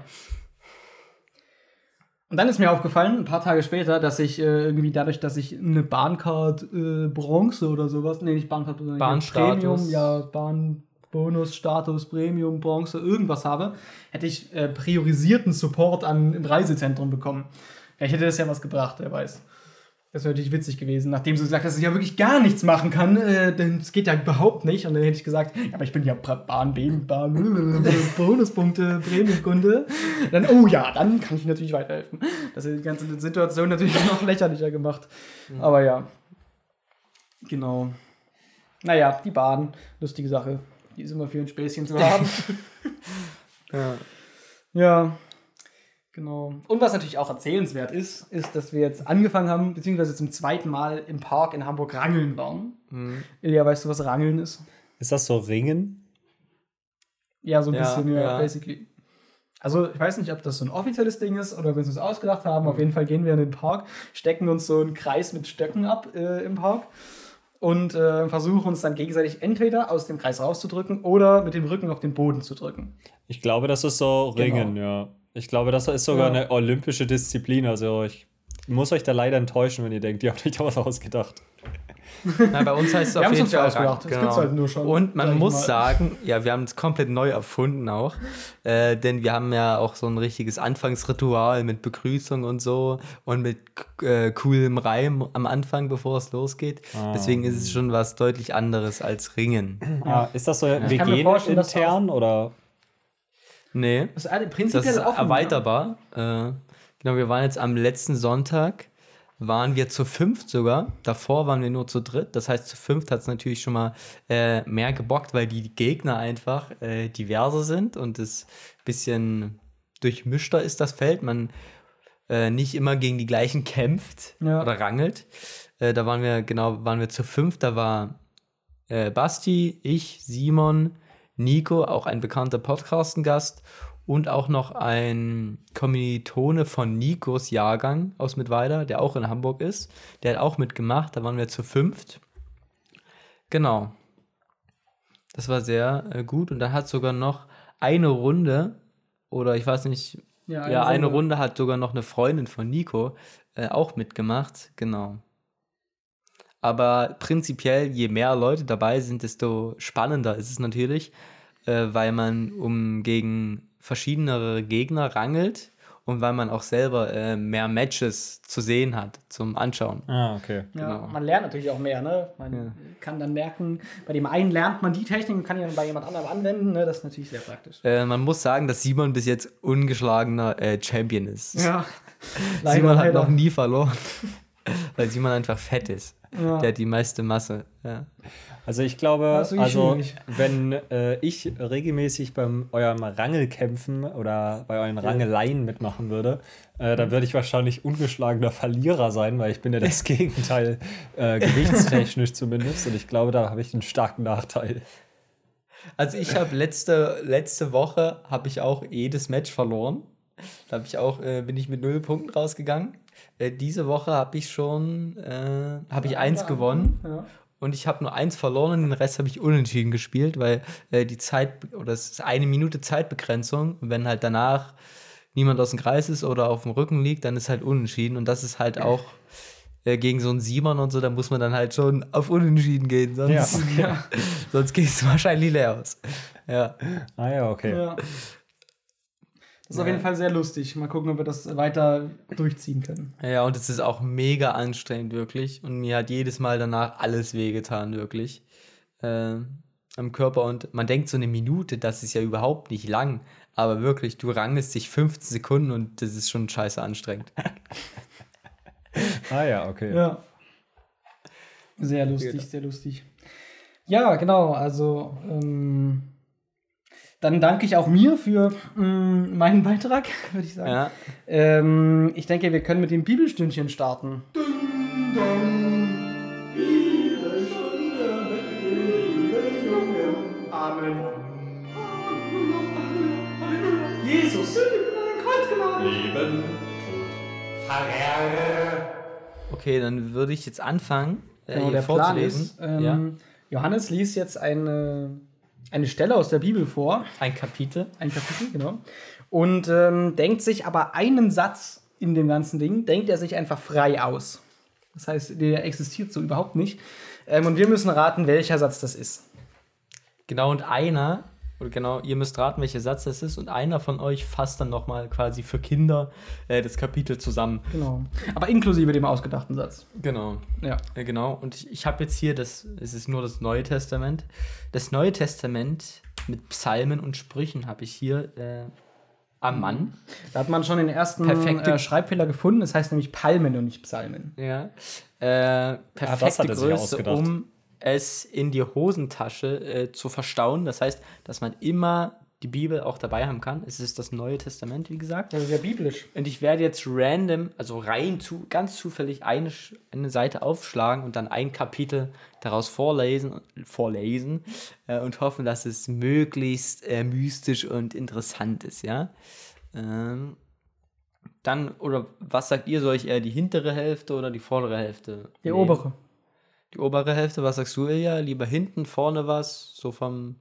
Und dann ist mir aufgefallen, ein paar Tage später, dass ich äh, irgendwie dadurch, dass ich eine Bahncard äh, Bronze oder sowas, nee, nicht Bahncard, sondern Bahnstatus. Premium, ja, Bahnbonus, Status, Premium, Bronze, irgendwas habe, hätte ich äh, priorisierten Support an, im Reisezentrum bekommen. Vielleicht hätte das ja was gebracht, wer weiß. Das wäre natürlich witzig gewesen, nachdem sie gesagt hat, dass ich ja wirklich gar nichts machen kann, äh, denn es geht ja überhaupt nicht. Und dann hätte ich gesagt, ja, aber ich bin ja Bahn, Bahn, Bahn Bonuspunkte, Premiumkunde. Dann, oh ja, dann kann ich natürlich weiterhelfen. Das hat die ganze Situation natürlich noch lächerlicher gemacht. Mhm. Aber ja, genau. Naja, die Bahn, lustige Sache. Die ist immer für ein Späßchen zu haben. Ja. Ja. Genau. Und was natürlich auch erzählenswert ist, ist, dass wir jetzt angefangen haben, beziehungsweise zum zweiten Mal im Park in Hamburg rangeln waren. Mhm. Ilja, weißt du, was Rangeln ist? Ist das so Ringen? Ja, so ein ja, bisschen, ja, ja, basically. Also, ich weiß nicht, ob das so ein offizielles Ding ist oder wenn wir es uns ausgedacht haben. Mhm. Auf jeden Fall gehen wir in den Park, stecken uns so einen Kreis mit Stöcken ab äh, im Park und äh, versuchen uns dann gegenseitig entweder aus dem Kreis rauszudrücken oder mit dem Rücken auf den Boden zu drücken. Ich glaube, das ist so Ringen, genau. ja. Ich glaube, das ist sogar Ja. eine olympische Disziplin. Also ich muss euch da leider enttäuschen, wenn ihr denkt, ihr habt euch da was ausgedacht. Na, bei uns heißt es Wir auf haben's jeden uns Fall ja ausgedacht. Rang- Das gibt's halt nur schon, Und man sag ich muss mal. sagen, ja, wir haben es komplett neu erfunden auch. Äh, denn wir haben ja auch so ein richtiges Anfangsritual mit Begrüßung und so und mit äh, coolem Reim am Anfang, bevor es losgeht. Ah. Deswegen ist es schon was deutlich anderes als Ringen. Ah, ist das so Ich kann mir vorstellen, dass intern oder? Nee. Das ist eine- Das prinzipiell ist offen. erweiterbar. Äh, genau, wir waren jetzt am letzten Sonntag, waren wir zu fünft sogar. Davor waren wir nur zu dritt. Das heißt, zu fünft hat es natürlich schon mal äh, mehr gebockt, weil die Gegner einfach äh, diverser sind und es ein bisschen durchmischter ist, das Feld. Man äh, nicht immer gegen die gleichen kämpft Ja. oder rangelt. Äh, da waren wir, genau, waren wir zu fünft. Da war äh, Basti, ich, Simon, Nico, auch ein bekannter Podcasten-Gast und auch noch ein Kommilitone von Nikos Jahrgang aus Mittweida, der auch in Hamburg ist. Der hat auch mitgemacht, da waren wir zu fünft. Genau. Das war sehr äh, gut und da hat sogar noch eine Runde, oder ich weiß nicht, Ja, ja, eine eine Runde. Runde hat sogar noch eine Freundin von Nico äh, auch mitgemacht, genau. Aber prinzipiell, je mehr Leute dabei sind, desto spannender ist es natürlich, äh, weil man um gegen verschiedenere Gegner rangelt und weil man auch selber äh, mehr Matches zu sehen hat zum Anschauen. Ah, okay. Ja, Genau. man lernt natürlich auch mehr, ne? Man Ja. kann dann merken, bei dem einen lernt man die Technik und kann die dann bei jemand anderem anwenden, ne? Das ist natürlich sehr praktisch. Äh, man muss sagen, dass Simon bis jetzt ungeschlagener äh, Champion ist. Ja, Simon hat noch nie verloren, weil Simon einfach fett ist. Ja. Der hat die meiste Masse. Ja. Also ich glaube, Das ist wirklich also schwierig. wenn äh, ich regelmäßig beim eurem Rangelkämpfen oder bei euren Rangeleien mitmachen würde, äh, dann würde ich wahrscheinlich ungeschlagener Verlierer sein, weil ich bin ja das Gegenteil, äh, gewichtstechnisch zumindest. Und ich glaube, da habe ich einen starken Nachteil. Also ich habe letzte, letzte Woche habe ich auch jedes Match verloren. Da habe ich auch, äh, bin ich mit null Punkten rausgegangen. Äh, diese Woche habe ich schon, äh, habe ich eins gewonnen. Ja. Und ich habe nur eins verloren, den Rest habe ich unentschieden gespielt, weil äh, die Zeit, oder es ist eine Minute Zeitbegrenzung. Und wenn halt danach niemand aus dem Kreis ist oder auf dem Rücken liegt, dann ist halt unentschieden. Und das ist halt auch äh, gegen so einen Simon und so, da muss man dann halt schon auf unentschieden gehen. Sonst, Ja. sonst geht es wahrscheinlich leer aus. Ja. Ah ja, okay. Ja. Das ist auf jeden Fall sehr lustig. Mal gucken, ob wir das weiter durchziehen können. Ja, und es ist auch mega anstrengend, wirklich. Und mir hat jedes Mal danach alles wehgetan, wirklich. Ähm, am Körper. Und man denkt so eine Minute, das ist ja überhaupt nicht lang. Aber wirklich, du rangelst dich fünfzehn Sekunden und das ist schon scheiße anstrengend. Ah ja, okay. Ja. Sehr lustig, sehr lustig. Ja, genau. Also, ähm, dann danke ich auch mir für ähm, meinen Beitrag, würde ich sagen. Ja. Ähm, ich denke, wir können mit dem Bibelstündchen starten. Amen. Jesus, Kreuz genagelt. Leben, Okay, dann würde ich jetzt anfangen, äh, Genau, hier der Plan vorzulesen. ist, ähm, ja. Johannes liest jetzt eine, eine Stelle aus der Bibel vor, Ein Kapitel. ein Kapitel, genau, und ähm, denkt sich aber einen Satz in dem ganzen Ding, denkt er sich einfach frei aus. Das heißt, der existiert so überhaupt nicht. Ähm, und wir müssen raten, welcher Satz das ist. Genau, und einer, oder genau, ihr müsst raten, welcher Satz das ist, und einer von euch fasst dann nochmal quasi für Kinder äh, das Kapitel zusammen. Genau. Aber inklusive dem ausgedachten Satz. Genau. Ja. Ja, genau. Und ich, ich habe jetzt hier, das, es ist nur das Neue Testament. Das Neue Testament mit Psalmen und Sprüchen habe ich hier äh, am Mann. Da hat man schon den ersten Perfekte- äh, Schreibfehler gefunden. Das heißt nämlich Palmen und nicht Psalmen. Ja. Äh, das perfekte hat er sich Größe, ausgedacht. um es in die Hosentasche äh, zu verstauen. Das heißt, dass man immer die Bibel auch dabei haben kann. Es ist das Neue Testament, wie gesagt. Das ist ja biblisch. Und ich werde jetzt random, also rein zu, ganz zufällig eine, Sch- eine Seite aufschlagen und dann ein Kapitel daraus vorlesen, vorlesen äh, und hoffen, dass es möglichst äh, mystisch und interessant ist, ja. Ähm, dann, oder was sagt ihr, soll ich eher die hintere Hälfte oder die vordere Hälfte? Die nehmen? obere. Die obere Hälfte, was sagst du, Ilja? Lieber hinten, vorne was? So vom,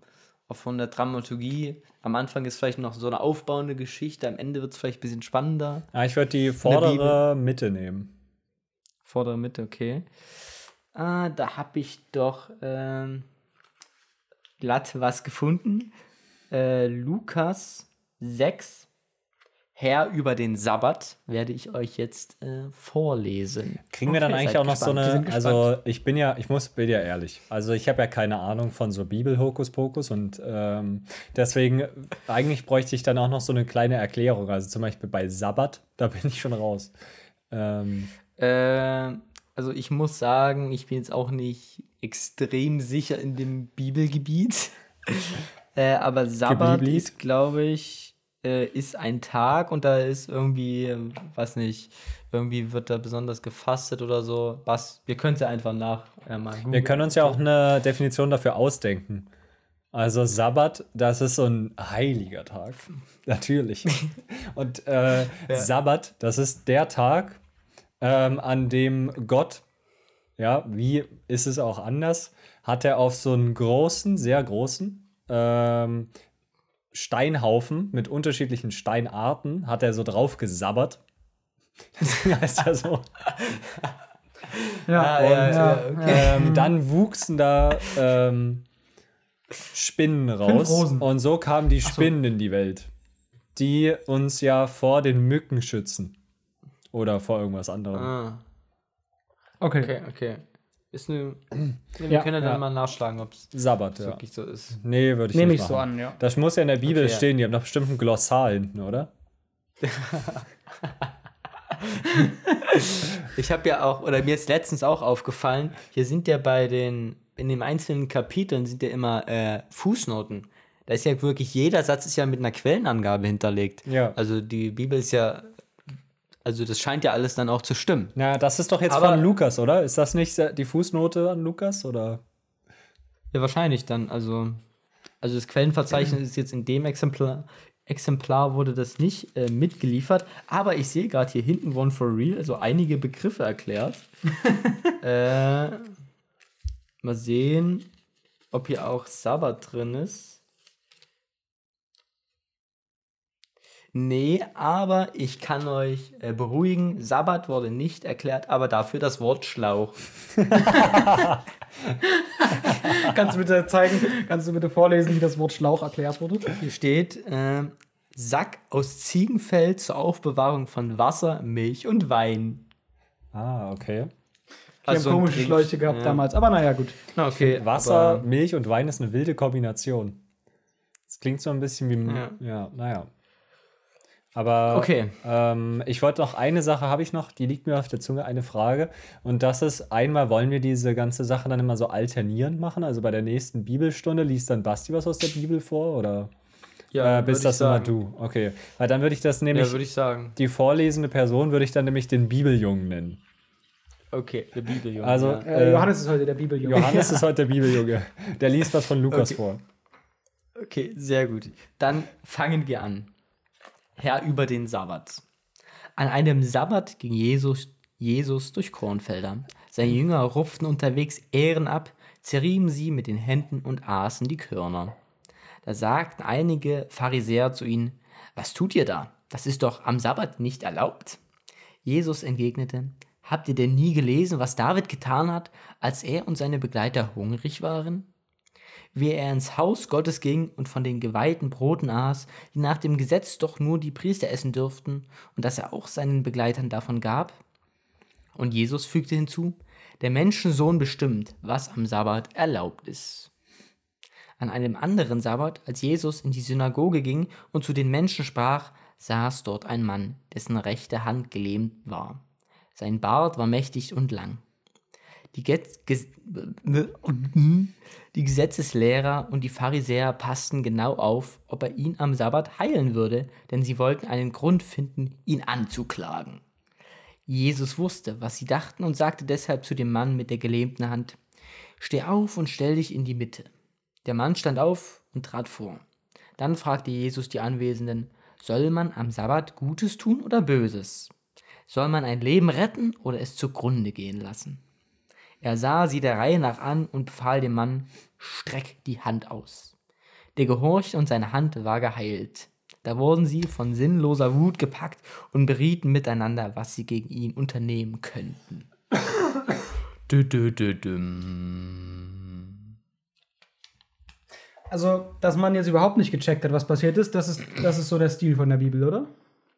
auch von der Dramaturgie. Am Anfang ist vielleicht noch so eine aufbauende Geschichte, am Ende wird es vielleicht ein bisschen spannender. Ja, ich würde die vordere Mitte nehmen. Vordere Mitte, okay. Ah, da habe ich doch ähm, glatt was gefunden. Äh, Lukas sechs, Herr über den Sabbat, werde ich euch jetzt äh, vorlesen. Kriegen wir dann Okay, eigentlich seid auch noch gespannt. so Wir sind eine, gespannt. also ich bin ja, ich muss, bin ja ehrlich, also ich habe ja keine Ahnung von so Bibel-Hokuspokus und ähm, deswegen, eigentlich bräuchte ich dann auch noch so eine kleine Erklärung, also zum Beispiel bei Sabbat, da bin ich schon raus. Ähm, Äh, also ich muss sagen, ich bin jetzt auch nicht extrem sicher in dem Bibelgebiet. äh, aber Sabbat Geblieblit. ist, glaube ich, äh, ist ein Tag und da ist irgendwie, äh, weiß nicht, irgendwie wird da besonders gefastet oder so. Was? Wir können es ja einfach nach äh, mal wir googeln. können uns ja auch eine Definition dafür ausdenken. Also Sabbat, das ist so ein heiliger Tag, natürlich. Und äh, Sabbat, das ist der Tag, ähm, an dem Gott, ja, wie ist es auch anders, hat er auf so einen großen, sehr großen ähm, Steinhaufen mit unterschiedlichen Steinarten, hat er so drauf gesabbert. Deswegen heißt er so. Ja, Ah, und, ja, ja, ja, okay. Ähm, dann wuchsen da ähm, Spinnen raus. Rosen. Und so kamen die Spinnen in die Welt, die uns ja vor den Mücken schützen. Oder vor irgendwas anderem. Ah, Okay. okay, okay. Ist eine, wir Ja, können ja dann ja. mal nachschlagen, ob es Sabbat, ja. wirklich so ist. Nee, würde ich Nehme nicht ich machen. so an, ja. Das muss ja in der Bibel Okay, ja. stehen. Die haben doch bestimmt ein Glossar hinten, oder? Ich habe ja auch, oder mir ist letztens auch aufgefallen, hier sind ja bei den, in den einzelnen Kapiteln sind ja immer äh, Fußnoten. Da ist ja wirklich, jeder Satz ist ja mit einer Quellenangabe hinterlegt. Ja. Also die Bibel ist ja, also das scheint ja alles dann auch zu stimmen. Na, das ist doch jetzt Aber- von Lukas, oder? Ist das nicht die Fußnote an Lukas, oder? Ja, wahrscheinlich dann, also, also das Quellenverzeichnis ist jetzt in dem Exemplar, Exemplar wurde das nicht äh, mitgeliefert, aber ich sehe gerade hier hinten One for Real, also einige Begriffe erklärt. äh, mal sehen, ob hier auch Sabbat drin ist. Nee, aber ich kann euch äh, beruhigen, Sabbat wurde nicht erklärt, aber dafür das Wort Schlauch. Kannst du bitte zeigen, kannst du bitte vorlesen, wie das Wort Schlauch erklärt wurde? Hier steht, ähm, Sack aus Ziegenfell zur Aufbewahrung von Wasser, Milch und Wein. Ah, okay. Die haben komische Trink- Schläuche gehabt ja. damals, aber naja, gut. Na, okay, Wasser, aber- Milch und Wein ist eine wilde Kombination. Das klingt so ein bisschen wie. Ja, Ja. naja. Aber Okay. ähm, ich wollte noch eine Sache, habe ich noch, die liegt mir auf der Zunge, eine Frage. Und das ist, einmal wollen wir diese ganze Sache dann immer so alternierend machen. Also bei der nächsten Bibelstunde liest dann Basti was aus der Bibel vor, oder Ja, äh, bist würd das ich immer sagen. du? Okay. Weil dann würde ich das nämlich, Ja, würde ich sagen. die vorlesende Person würde ich dann nämlich den Bibeljungen nennen. Okay, der Bibeljunge. Also, ja. Äh, Johannes ist heute der Bibeljunge. Johannes ist heute der Bibeljunge. Der liest was von Lukas Okay. vor. Okay, sehr gut. Dann fangen wir an. Herr über den Sabbat. An einem Sabbat ging Jesus, Jesus durch Kornfelder. Seine Jünger rupften unterwegs Ähren ab, zerrieben sie mit den Händen und aßen die Körner. Da sagten einige Pharisäer zu ihnen: Was tut ihr da? Das ist doch am Sabbat nicht erlaubt. Jesus entgegnete: Habt ihr denn nie gelesen, was David getan hat, als er und seine Begleiter hungrig waren? Wie er ins Haus Gottes ging und von den geweihten Broten aß, die nach dem Gesetz doch nur die Priester essen dürften, und dass er auch seinen Begleitern davon gab? Und Jesus fügte hinzu: Der Menschensohn bestimmt, was am Sabbat erlaubt ist. An einem anderen Sabbat, als Jesus in die Synagoge ging und zu den Menschen sprach, saß dort ein Mann, dessen rechte Hand gelähmt war. Sein Bart war mächtig und lang. Die, Get Ges die Gesetzeslehrer und die Pharisäer passten genau auf, ob er ihn am Sabbat heilen würde, denn sie wollten einen Grund finden, ihn anzuklagen. Jesus wusste, was sie dachten, und sagte deshalb zu dem Mann mit der gelähmten Hand: Steh auf und stell dich in die Mitte. Der Mann stand auf und trat vor. Dann fragte Jesus die Anwesenden: Soll man am Sabbat Gutes tun oder Böses? Soll man ein Leben retten oder es zugrunde gehen lassen? Er sah sie der Reihe nach an und befahl dem Mann: Streck die Hand aus. Der gehorchte und seine Hand war geheilt. Da wurden sie von sinnloser Wut gepackt und berieten miteinander, was sie gegen ihn unternehmen könnten. dü, dü, dü, düm. Also, dass man jetzt überhaupt nicht gecheckt hat, was passiert ist, das ist, das ist so der Stil von der Bibel, oder?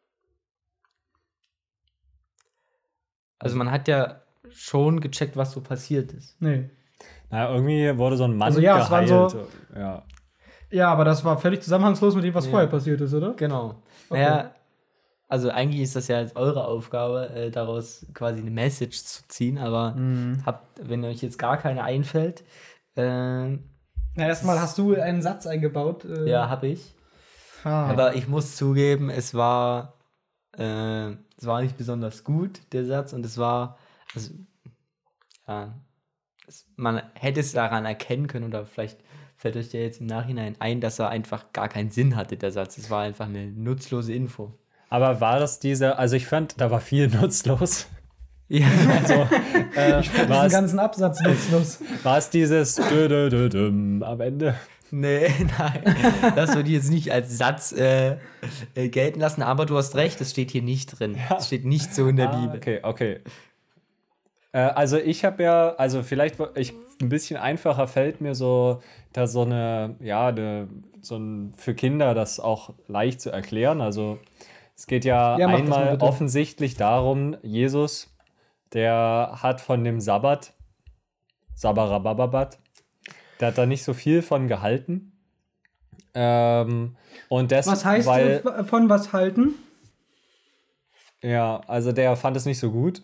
Also man hat ja schon gecheckt, was so passiert ist. Nee. Naja, irgendwie wurde so ein Mann Also ja, es waren geheilt. so- ja. Ja, aber das war völlig zusammenhangslos mit dem, was Ja. vorher passiert ist, oder? Genau. Okay. Naja, also eigentlich ist das ja jetzt eure Aufgabe, äh, daraus quasi eine Message zu ziehen, aber Mhm. habt, wenn euch jetzt gar keine einfällt, äh, Na, erstmal hast du einen Satz eingebaut. Äh, ja, habe ich. ah. Aber ich muss zugeben, es war, äh, es war nicht besonders gut, der Satz, und es war, also, ja, es, man hätte es daran erkennen können, oder vielleicht fällt euch der jetzt im Nachhinein ein, dass er einfach gar keinen Sinn hatte, der Satz. Es war einfach eine nutzlose Info. Aber war das diese, also ich fand, da war viel nutzlos. Ja, Also, äh, war, diesen es, ganzen Absatz nutzlos. war es dieses dö, dö, dö, düm am Ende? nee, nein, das würde ich jetzt nicht als Satz äh, äh, gelten lassen, aber du hast recht, das steht hier nicht drin. Es steht nicht so in der Ah, Bibel. okay, okay. Äh, also ich habe ja, also vielleicht wo- ich, ein bisschen einfacher fällt mir so, da so eine, ja, eine, so ein, für Kinder das auch leicht zu erklären. Also es geht ja, Ja, mach das mal einmal bitte. offensichtlich darum, Jesus, der hat von dem Sabbat, Sabbarabababat, der hat da nicht so viel von gehalten. Ähm, und das, Was heißt weil, äh, von was halten? ja, also der fand es nicht so gut.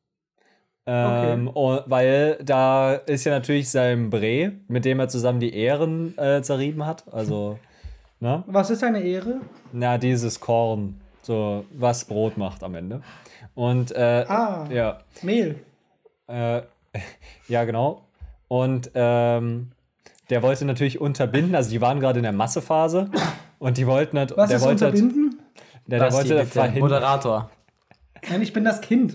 Ähm, und, weil da ist ja natürlich sein Bre, mit dem er zusammen die Ähren äh, zerrieben hat. Also, ne? Was ist eine Ehre? Na, dieses Korn, so was Brot macht am Ende. Und äh, Ah. ja, Mehl. äh, ja, genau. Und ähm, der wollte natürlich unterbinden, also die waren gerade in der Massephase und die wollten halt, Was der ist wollte halt, unterbinden? der, der Basti, wollte bitte, verhindern. Moderator. Nein, ich bin das Kind.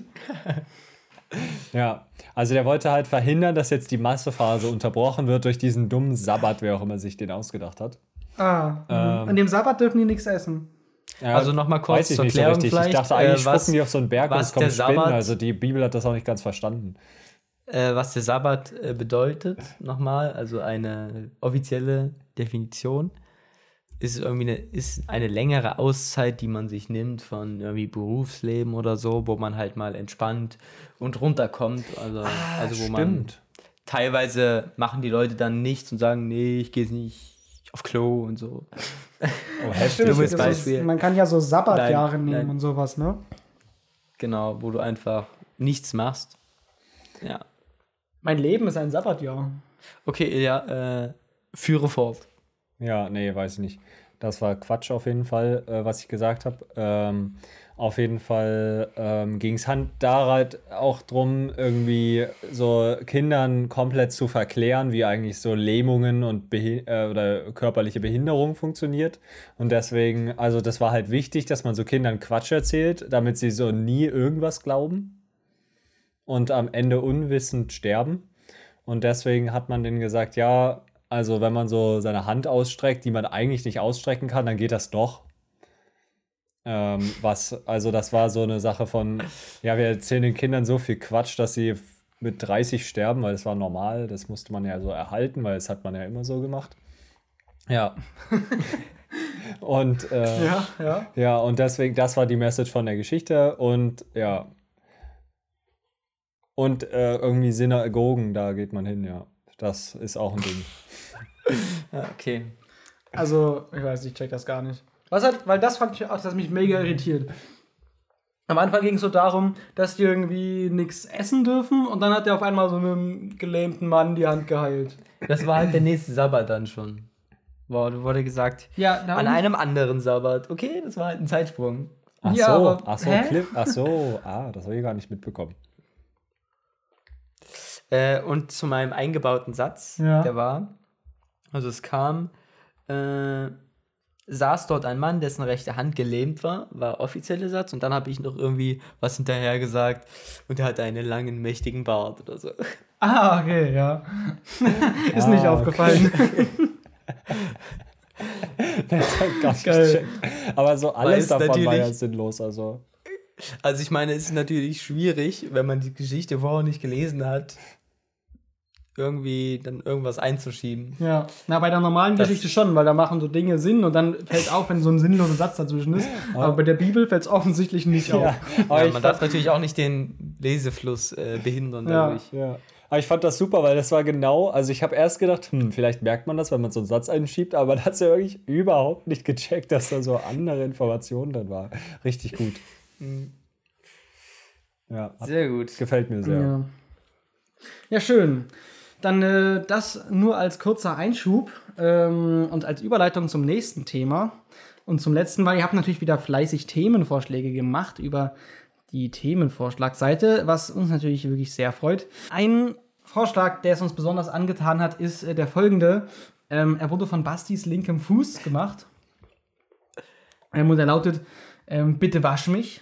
Ja, also der wollte halt verhindern, dass jetzt die Massephase unterbrochen wird durch diesen dummen Sabbat, wer auch immer sich den ausgedacht hat. Ah. Ähm. Mhm. An dem Sabbat dürfen die nichts essen. Ja, Also noch mal kurz weiß ich zur nicht so Klärung richtig. Ich vielleicht, dachte eigentlich, äh, was- spucken die auf so einen Berg und was es kommen der Spinnen. Sabbat- Also die Bibel hat das auch nicht ganz verstanden. Äh, was der Sabbat äh, bedeutet, nochmal, also eine offizielle Definition, ist irgendwie eine, ist eine längere Auszeit, die man sich nimmt von irgendwie Berufsleben oder so, wo man halt mal entspannt und runterkommt. Also, also wo man teilweise machen die Leute dann nichts und sagen, nee, ich gehe jetzt nicht auf Klo und so. Oh, heftig. Dummes Das ist, Beispiel. man kann ja so Sabbatjahre Nein, nehmen nein. und sowas, ne? Genau, wo du einfach nichts machst. Ja. Mein Leben ist ein Sabbatjahr. Okay, ja, äh, führe fort. Ja, nee, weiß ich nicht. Das war Quatsch auf jeden Fall, äh, was ich gesagt habe. Ähm, auf jeden Fall ähm, ging es da halt auch drum, irgendwie so Kindern komplett zu verklären, wie eigentlich so Lähmungen und Behi äh, oder körperliche Behinderung funktioniert. Und deswegen, also das war halt wichtig, dass man so Kindern Quatsch erzählt, damit sie so nie irgendwas glauben und am Ende unwissend sterben. Und deswegen hat man denen gesagt, ja, also wenn man so seine Hand ausstreckt, die man eigentlich nicht ausstrecken kann, dann geht das doch. Ähm, was, also das war so eine Sache von, ja, wir erzählen den Kindern so viel Quatsch, dass sie mit dreißig sterben, weil das war normal, das musste man ja so erhalten, weil das hat man ja immer so gemacht. Ja. Und äh, Ja, ja. ja, und deswegen, das war die Message von der Geschichte und ja. Und äh, irgendwie Synagogen, da geht man hin, ja. Das ist auch ein Ding. Ja, okay. Also, ich weiß nicht, ich check das gar nicht. Was hat, weil das fand ich auch, das hat mich mega irritiert. Am Anfang ging es so darum, dass die irgendwie nichts essen dürfen und dann hat er auf einmal so einem gelähmten Mann die Hand geheilt. Das war halt der nächste Sabbat dann schon. Wurde, wurde gesagt, Ja, na, an und- einem anderen Sabbat. Okay, das war halt ein Zeitsprung. Ach Ja, so, aber- ach so, hä? Clip, ach so, ah, das habe ich gar nicht mitbekommen. Äh, und zu meinem eingebauten Satz, Ja. der war, also es kam, äh, saß dort ein Mann, dessen rechte Hand gelähmt war, war offizielle Satz, und dann habe ich noch irgendwie was hinterher gesagt und er hatte einen langen, mächtigen Bart oder so. Ah, okay, ja. Ist Ah, nicht okay. aufgefallen. Das hat gar nicht Geil. gecheckt. Aber so alles Weil es davon war ja natürlich- sinnlos. Also. Also ich meine, es ist natürlich schwierig, wenn man die Geschichte vorher nicht gelesen hat, irgendwie dann irgendwas einzuschieben. Ja, na, bei der normalen Das- Geschichte schon, weil da machen so Dinge Sinn und dann fällt auf, wenn so ein sinnloser Satz dazwischen ist. Aber bei der Bibel fällt es offensichtlich nicht auf. Ja, aber Ja, ich man fand, darf natürlich auch nicht den Lesefluss äh, behindern Ja. dadurch. ja. Aber ich fand das super, weil das war genau, also ich habe erst gedacht, hm, vielleicht merkt man das, wenn man so einen Satz einschiebt, aber man hat es ja wirklich überhaupt nicht gecheckt, dass da so andere Informationen drin war. Richtig gut. Ja, hat, Sehr gut. gefällt mir sehr. Ja, ja schön. Dann äh, das nur als kurzer Einschub ähm, und als Überleitung zum nächsten Thema. Und zum letzten, weil ihr habt natürlich wieder fleißig Themenvorschläge gemacht über die Themenvorschlagseite, was uns natürlich wirklich sehr freut. Ein Vorschlag, der es uns besonders angetan hat, ist äh, der folgende. Ähm, er wurde von Bastis linkem Fuß gemacht. Ähm, und er lautet, ähm, bitte wasch mich.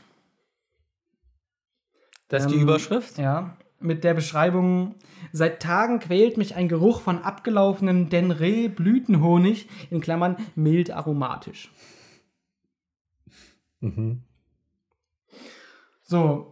Das ist die Ähm, Überschrift? Ja, mit der Beschreibung: Seit Tagen quält mich ein Geruch von abgelaufenen Denree-Blütenhonig, in Klammern mild aromatisch. Mhm. So.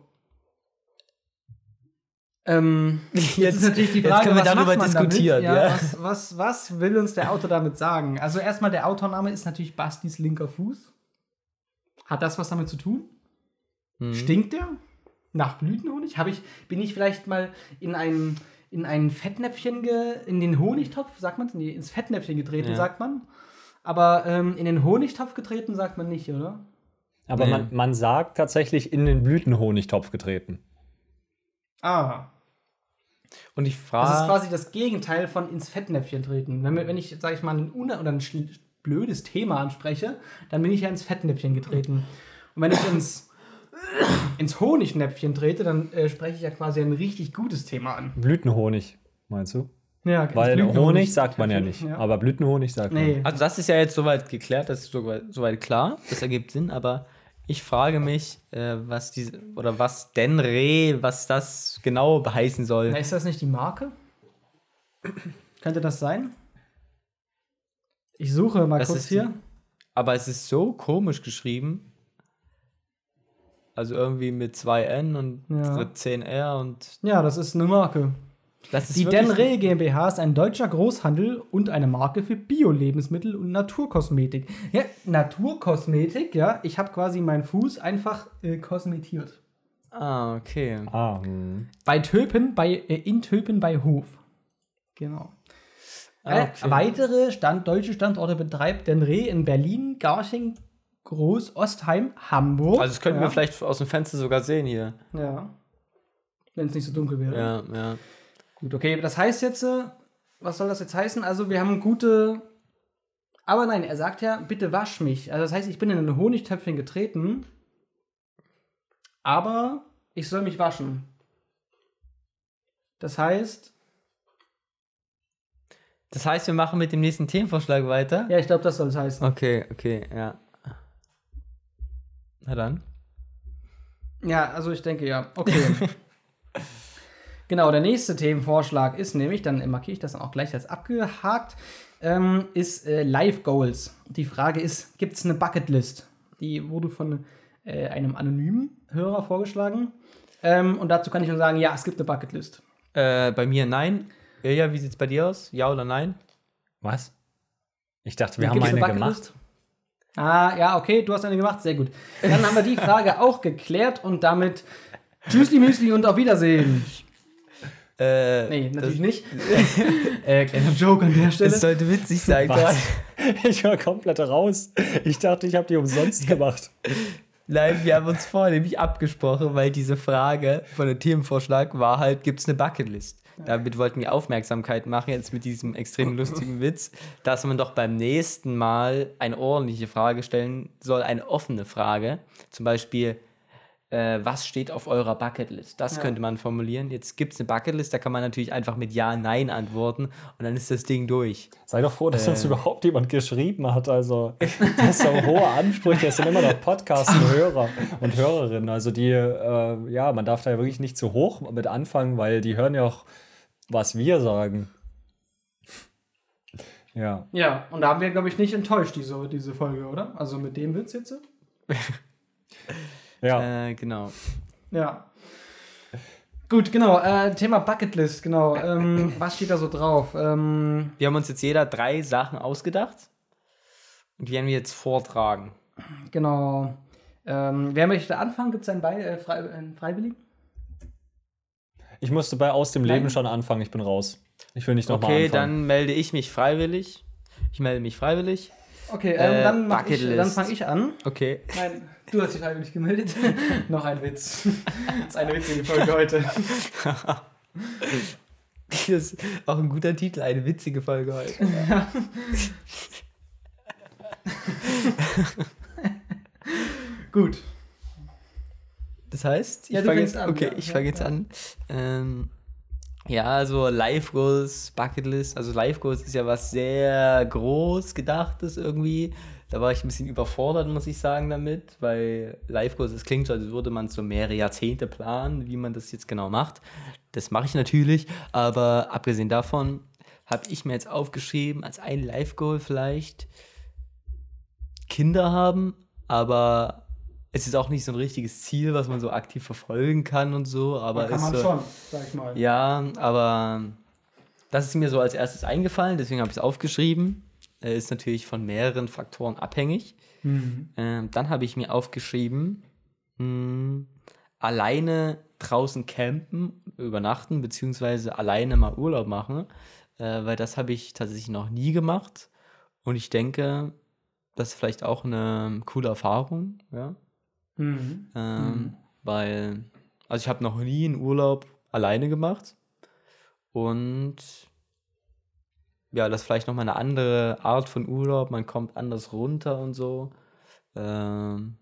Ähm, jetzt, Jetzt- ist natürlich die jetzt Frage, können wir was darüber macht man diskutieren, Damit? Ja, ja. Was, was, was will uns der Autor damit sagen? Also erstmal, der Autorname ist natürlich Bastis linker Fuß. Hat das was damit zu tun? Mhm. Stinkt der? Nach Blütenhonig? Hab ich, bin ich vielleicht mal in ein, in ein Fettnäpfchen, ge, in den Honigtopf, sagt man? Nee, ins Fettnäpfchen getreten, Ja. sagt man. Aber ähm, in den Honigtopf getreten, sagt man nicht, oder? Aber Nee. man, man sagt tatsächlich in den Blütenhonigtopf getreten. Ah. Und ich Das ist frage, quasi das Gegenteil von ins Fettnäpfchen treten. Wenn, wir- wenn ich, sag ich mal, ein, una- oder ein schl- blödes Thema anspreche, dann bin ich ja ins Fettnäpfchen getreten. Und wenn ich ins, ins Honignäpfchen trete, dann äh, spreche ich ja quasi ein richtig gutes Thema an. Blütenhonig, meinst du? Ja, ins Weil Blütenhonig- Honig sagt man ja nicht. Ja. Aber Blütenhonig sagt man. Nee. also das ist ja jetzt soweit geklärt, das ist soweit, soweit klar, das ergibt Sinn, aber ich frage mich, äh, was diese, oder was Denree, was das genau heißen soll. Na, ist das nicht die Marke? Könnte das sein? Ich suche mal Das kurz ist die- hier. Aber es ist so komisch geschrieben. Also irgendwie mit zwei N und Ja. zehn R und Ja, das ist eine Marke. das ist Die wirklich- Denree GmbH ist ein deutscher Großhandel und eine Marke für Bio-Lebensmittel und Naturkosmetik. Ja, Naturkosmetik, ja. Ich habe quasi meinen Fuß einfach äh, kosmetiert. Ah, okay. Ah, hm. Bei Töpen, bei, äh, in Töpen bei Hof. Genau. Ah, Äh, okay. weitere Stand, deutsche Standorte betreibt Denree in Berlin, Garching, Groß, Ostheim, Hamburg. Also das könnten ja. wir vielleicht aus dem Fenster sogar sehen hier. Ja. Wenn es nicht so dunkel wäre. Ja, ja. Gut, okay, das heißt jetzt, äh, was soll das jetzt heißen? Also wir haben gute, aber nein, er sagt ja, bitte wasch mich. Also das heißt, ich bin in ein Honigtöpfchen getreten, aber ich soll mich waschen. Das heißt, Das heißt, wir machen mit dem nächsten Themenvorschlag weiter? ja, ich glaube, das soll es heißen. Okay, okay, ja. Na dann. Ja, also ich denke ja. Okay. Genau, der nächste Themenvorschlag ist nämlich, dann markiere ich das dann auch gleich als abgehakt, ähm, ist äh, Life Goals. Die Frage ist, gibt es eine Bucketlist? Die wurde von äh, einem anonymen Hörer vorgeschlagen. Ähm, und dazu kann ich nur sagen, ja, es gibt eine Bucketlist. Äh, bei mir nein. Ilja, wie sieht's bei dir aus? Ja oder nein? Was? Ich dachte, wir haben Gibt's eine eine gemacht. Bucketlist? Ah, ja, okay, du hast eine gemacht, sehr gut. Dann haben wir die Frage auch geklärt und damit Tschüssli Müsli und auf Wiedersehen. Äh, Nee, natürlich das, nicht. äh, kleiner Joke an der Stelle. Es sollte witzig sein. Was? Ich war komplett raus. Ich dachte, ich habe die umsonst gemacht. Nein, wir haben uns vorher nämlich abgesprochen, weil diese Frage von dem Themenvorschlag war halt, gibt es eine Bucketlist? Damit wollten wir Aufmerksamkeit machen, jetzt mit diesem extrem lustigen Witz, dass man doch beim nächsten Mal eine ordentliche Frage stellen soll, eine offene Frage. Zum Beispiel, äh, was steht auf eurer Bucketlist? Das Ja. könnte man formulieren. Jetzt gibt es eine Bucketlist, da kann man natürlich einfach mit Ja, Nein antworten und dann ist das Ding durch. Sei doch froh, dass Äh. uns überhaupt jemand geschrieben hat. Also, das ist so hohe Ansprüche. Es sind immer noch Podcast-Hörer und Hörerinnen. Also, die, äh, ja, man darf da ja wirklich nicht zu hoch mit anfangen, weil die hören ja auch, was wir sagen. Ja. Ja, und da haben wir, glaube ich, nicht enttäuscht, diese, diese Folge, oder? Also mit dem Witz jetzt? Ja. Äh, genau. Ja. Gut, genau. Äh, Thema Bucketlist, genau. Ähm, was steht da so drauf? Ähm, Wir haben uns jetzt jeder drei Sachen ausgedacht und die werden wir jetzt vortragen. genau. Ähm, wer möchte anfangen? Gibt es einen, Be- äh, Frei einen Freiwilligen? Ich musste bei Aus dem Nein? Leben schon anfangen, ich bin raus. Ich will nicht nochmal Okay, anfangen. dann melde ich mich freiwillig. Ich melde mich freiwillig. Okay, ähm, Äh, dann, mach ich, Bucketlist. dann fange ich an. Okay. Nein, du hast dich freiwillig gemeldet. Noch ein Witz. Das ist eine witzige Folge heute. Das ist auch ein guter Titel, eine witzige Folge heute. Gut. Das heißt, ich Ja, du fange fängst jetzt, an, okay, ja. ich Ja, fange jetzt ja. an. Ähm, ja, also Life Goals, Bucketlist. Also Life Goals ist ja was sehr groß gedachtes irgendwie. Da war ich ein bisschen überfordert, muss ich sagen, damit, weil Life Goals, das klingt so, als würde man so mehrere Jahrzehnte planen, wie man das jetzt genau macht. Das mache ich natürlich, aber abgesehen davon habe ich mir jetzt aufgeschrieben, als ein Life Goal vielleicht Kinder haben, aber es ist auch nicht so ein richtiges Ziel, was man so aktiv verfolgen kann und so, aber kann ist man so, schon, sag ich mal. ja, aber das ist mir so als erstes eingefallen, deswegen habe ich es aufgeschrieben. Äh, Ist natürlich von mehreren Faktoren abhängig. Mhm. Ähm, dann habe ich mir aufgeschrieben, mh, alleine draußen campen, übernachten, beziehungsweise alleine mal Urlaub machen, äh, weil das habe ich tatsächlich noch nie gemacht. Und ich denke, das ist vielleicht auch eine coole Erfahrung, ja. Mhm. Ähm, Mhm. Weil, also ich habe noch nie einen Urlaub alleine gemacht. Und ja, das ist vielleicht nochmal eine andere Art von Urlaub. Man kommt anders runter und so. Ähm,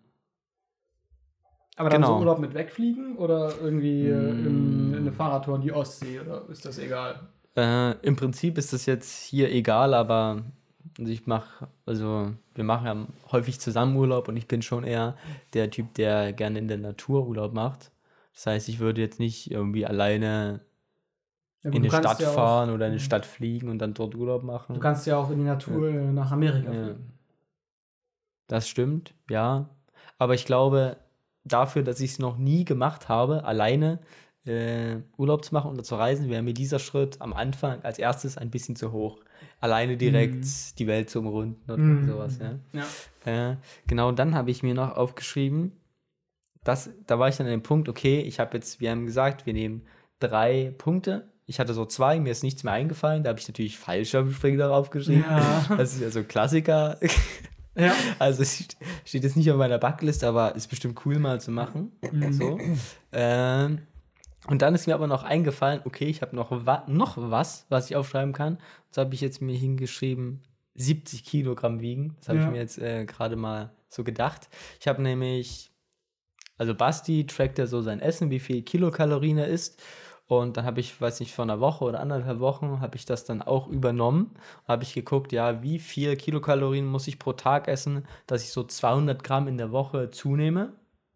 Aber dann so Genau. Urlaub mit wegfliegen oder irgendwie äh, in, Mm. in eine Fahrradtour in die Ostsee oder ist das egal? Äh, Im Prinzip ist das jetzt hier egal, aber also ich mache, also wir machen ja häufig zusammen Urlaub und ich bin schon eher der Typ, der gerne in der Natur Urlaub macht. Das heißt, ich würde jetzt nicht irgendwie alleine Ja, gut, in du eine kannst Stadt ja auch, fahren oder in eine Mhm. Stadt fliegen und dann dort Urlaub machen. Du kannst ja auch in die Natur äh, nach Amerika Ja. fliegen. Das stimmt, ja. Aber ich glaube, dafür, dass ich es noch nie gemacht habe, alleine äh, Urlaub zu machen oder zu reisen, wäre mir dieser Schritt am Anfang als erstes ein bisschen zu hoch. Alleine direkt Mhm. die Welt zu umrunden oder Mhm. sowas, ja. Ja. Äh, genau, und dann habe ich mir noch aufgeschrieben, dass, da war ich dann an dem Punkt, okay, ich habe jetzt, wir haben gesagt, wir nehmen drei Punkte. Ich hatte so zwei, mir ist nichts mehr eingefallen. Da habe ich natürlich Fallschirmspringen darauf geschrieben. Ja. Das ist ja so ein Klassiker. Ja. Also es steht jetzt nicht auf meiner Bucketlist, aber ist bestimmt cool mal zu machen. Mhm. So. Ähm, und dann ist mir aber noch eingefallen, okay, ich habe noch, wa noch was, was ich aufschreiben kann. Das habe ich jetzt mir hingeschrieben, siebzig Kilogramm wiegen. Das habe Ja. ich mir jetzt äh, gerade mal so gedacht. Ich habe nämlich, also Basti trackt ja so sein Essen, wie viel Kilokalorien er isst. Und dann habe ich, weiß nicht, vor einer Woche oder anderthalb Wochen habe ich das dann auch übernommen. Habe ich geguckt, ja, wie viel Kilokalorien muss ich pro Tag essen, dass ich so zweihundert Gramm in der Woche zunehme.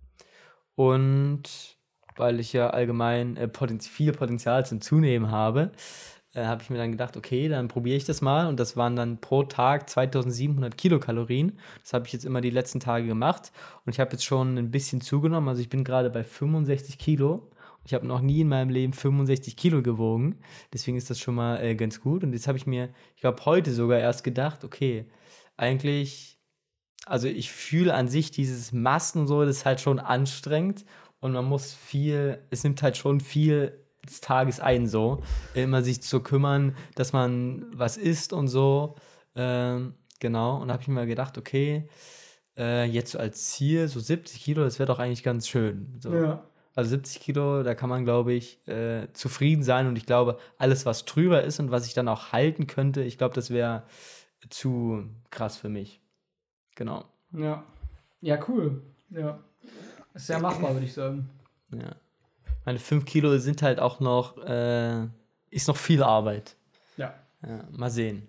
Und weil ich ja allgemein äh, Potenz viel Potenzial zum Zunehmen habe, äh, habe ich mir dann gedacht, okay, dann probiere ich das mal. Und das waren dann pro Tag zweitausendsiebenhundert Kilokalorien. Das habe ich jetzt immer die letzten Tage gemacht. Und ich habe jetzt schon ein bisschen zugenommen. Also ich bin gerade bei fünfundsechzig Kilo. Ich habe noch nie in meinem Leben fünfundsechzig Kilo gewogen. Deswegen ist das schon mal äh, ganz gut. Und jetzt habe ich mir, ich glaube, heute sogar erst gedacht, okay, eigentlich, also ich fühle an sich dieses Masten und so, das ist halt schon anstrengend. Und man muss viel, es nimmt halt schon viel des Tages ein, so. Immer sich zu kümmern, dass man was isst und so. Ähm, genau. Und da habe ich mir mal gedacht, okay, äh, jetzt so als Ziel, so siebzig Kilo, das wäre doch eigentlich ganz schön. So. Ja. Also siebzig Kilo, da kann man, glaube ich, äh, zufrieden sein. Und ich glaube, alles, was drüber ist und was ich dann auch halten könnte, ich glaube, das wäre zu krass für mich. Genau. Ja. Ja, cool. Ja. Ist sehr machbar, würde ich sagen. Ja. Meine fünf Kilo sind halt auch noch, äh, ist noch viel Arbeit. Ja. Ja, mal sehen.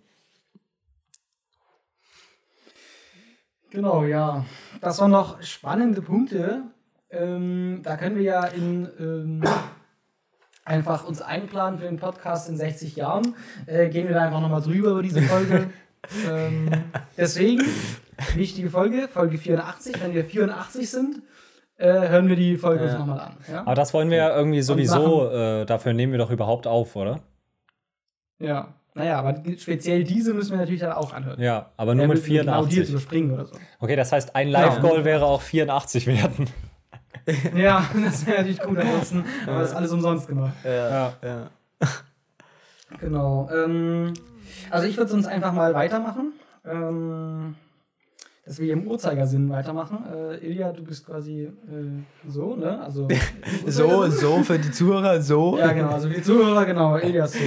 Genau, ja. Das waren noch spannende Punkte. Ähm, da können wir ja in ähm, einfach uns einplanen für den Podcast in sechzig Jahren, äh, gehen wir da einfach nochmal drüber über diese Folge. ähm, deswegen, wichtige Folge, Folge vierundachtzig. Wenn wir vierundachtzig sind, äh, hören wir die Folge Ja. uns nochmal an. Ja? Aber das wollen wir ja irgendwie sowieso, machen- äh, dafür nehmen wir doch überhaupt auf, oder? ja. Naja, aber speziell diese müssen wir natürlich dann auch anhören. Ja, aber nur Ja, mit müssen wir genau die jetzt vierundachtzig. überspringen oder so. Okay, das heißt, ein Live-Goal wäre auch vierundachtzig werden. Ja, das wäre natürlich gut, ansonsten haben wir das alles umsonst gemacht. Ja. ja. Genau. Ähm, also ich würde sonst einfach mal weitermachen. Ähm, dass wir im Uhrzeigersinn weitermachen. Äh, Ilja, du bist quasi äh, so, ne? Also im So, Uhrzeigersinn. so für die Zuhörer, so. Ja, genau. Also für die Zuhörer, genau. Ilja ist so.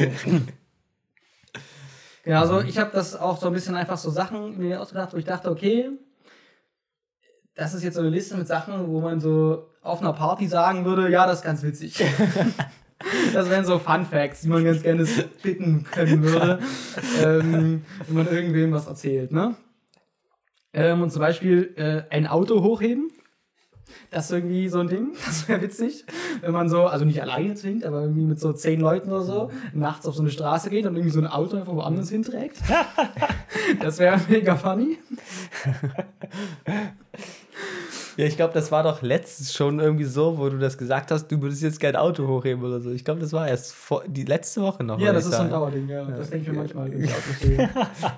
Genau, also ich habe das auch so ein bisschen einfach so Sachen mir ausgedacht, wo ich dachte, okay, das ist jetzt so eine Liste mit Sachen, wo man so auf einer Party sagen würde, ja, das ist ganz witzig. Das wären so Fun Facts, die man ganz gerne spitten können würde, ähm, wenn man irgendwem was erzählt, ne? Ähm, und zum Beispiel äh, ein Auto hochheben. Das ist irgendwie so ein Ding, das wäre witzig, wenn man so, also nicht alleine zwingt, aber irgendwie mit so zehn Leuten oder so, nachts auf so eine Straße geht und irgendwie so ein Auto einfach woanders hinträgt. Das wäre mega funny. Ja, ich glaube, das war doch letztens schon irgendwie so, wo du das gesagt hast, du würdest jetzt kein Auto hochheben oder so. Ich glaube, das war erst vor, die letzte Woche noch. Ja, würde das ich ist so ein sagen. Dauerding, ja. Ja. Das denke ich mir manchmal, wenn ich Autos sehe.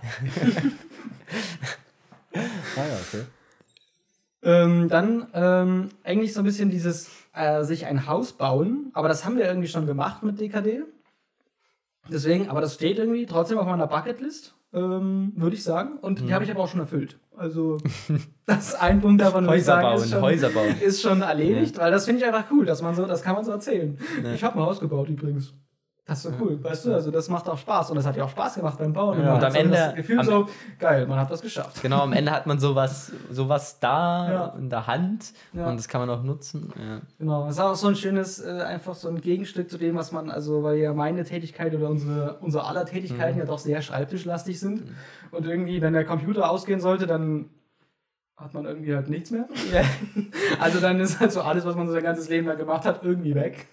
Ah ja, okay. Ähm, dann ähm, eigentlich so ein bisschen dieses äh, sich ein Haus bauen, aber das haben wir irgendwie schon gemacht mit D K D. Deswegen, aber das steht irgendwie trotzdem auf meiner Bucketlist, ähm, würde ich sagen. Und die habe ich aber auch schon erfüllt. Also das ist ein Punkt davon, würde ich Häuser sagen, bauen, ist schon, Häuser bauen. ist schon erledigt, weil das finde ich einfach cool, dass man so, das kann man so erzählen. Ja. Ich habe ein Haus gebaut übrigens. Das ist so cool, weißt du, also das macht auch Spaß und das hat ja auch Spaß gemacht beim Bauen. Ja. man Und hat am so Ende- das Gefühl am- so, geil, man hat was geschafft. Genau, am Ende hat man sowas, sowas da Ja. in der Hand Ja. und das kann man auch nutzen. Ja. Genau, das ist auch so ein schönes, äh, einfach so ein Gegenstück zu dem, was man, also weil ja meine Tätigkeit oder unsere, unsere aller Tätigkeiten ja doch sehr schreibtischlastig sind. Und irgendwie, wenn der Computer ausgehen sollte, dann hat man irgendwie halt nichts mehr. Also dann ist halt so alles, was man so sein ganzes Leben lang gemacht hat, irgendwie weg.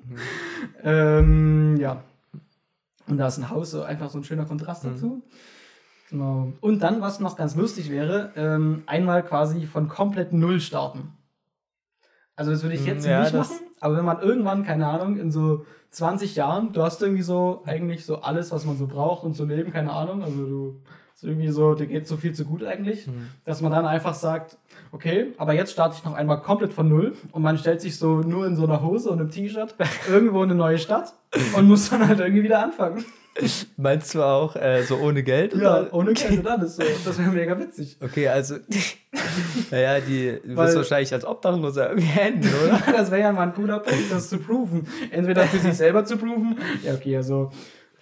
ähm, ja. Und da ist ein Haus so einfach so ein schöner Kontrast dazu. Genau. Und dann, was noch ganz lustig wäre, ähm, einmal quasi von komplett Null starten. Also das würde ich jetzt Ja, nicht das- machen, aber wenn man irgendwann, keine Ahnung, in so zwanzig Jahren, du hast irgendwie so eigentlich so alles, was man so braucht und zu leben, keine Ahnung, also du ist irgendwie so, dir geht so viel zu gut eigentlich, dass man dann einfach sagt, okay, aber jetzt starte ich noch einmal komplett von Null und man stellt sich so nur in so einer Hose und einem T-Shirt irgendwo in eine neue Stadt und muss dann halt irgendwie wieder anfangen. Meinst du auch äh, so ohne Geld? Ja, oder? ohne Geld und alles so. Das wäre mega witzig. Okay, also, naja, die, du Weil- wirst wahrscheinlich als Obdachloser irgendwie enden, oder? Das wäre ja mal ein cooler Punkt, das zu proven. Entweder für sich selber zu proven, ja okay, also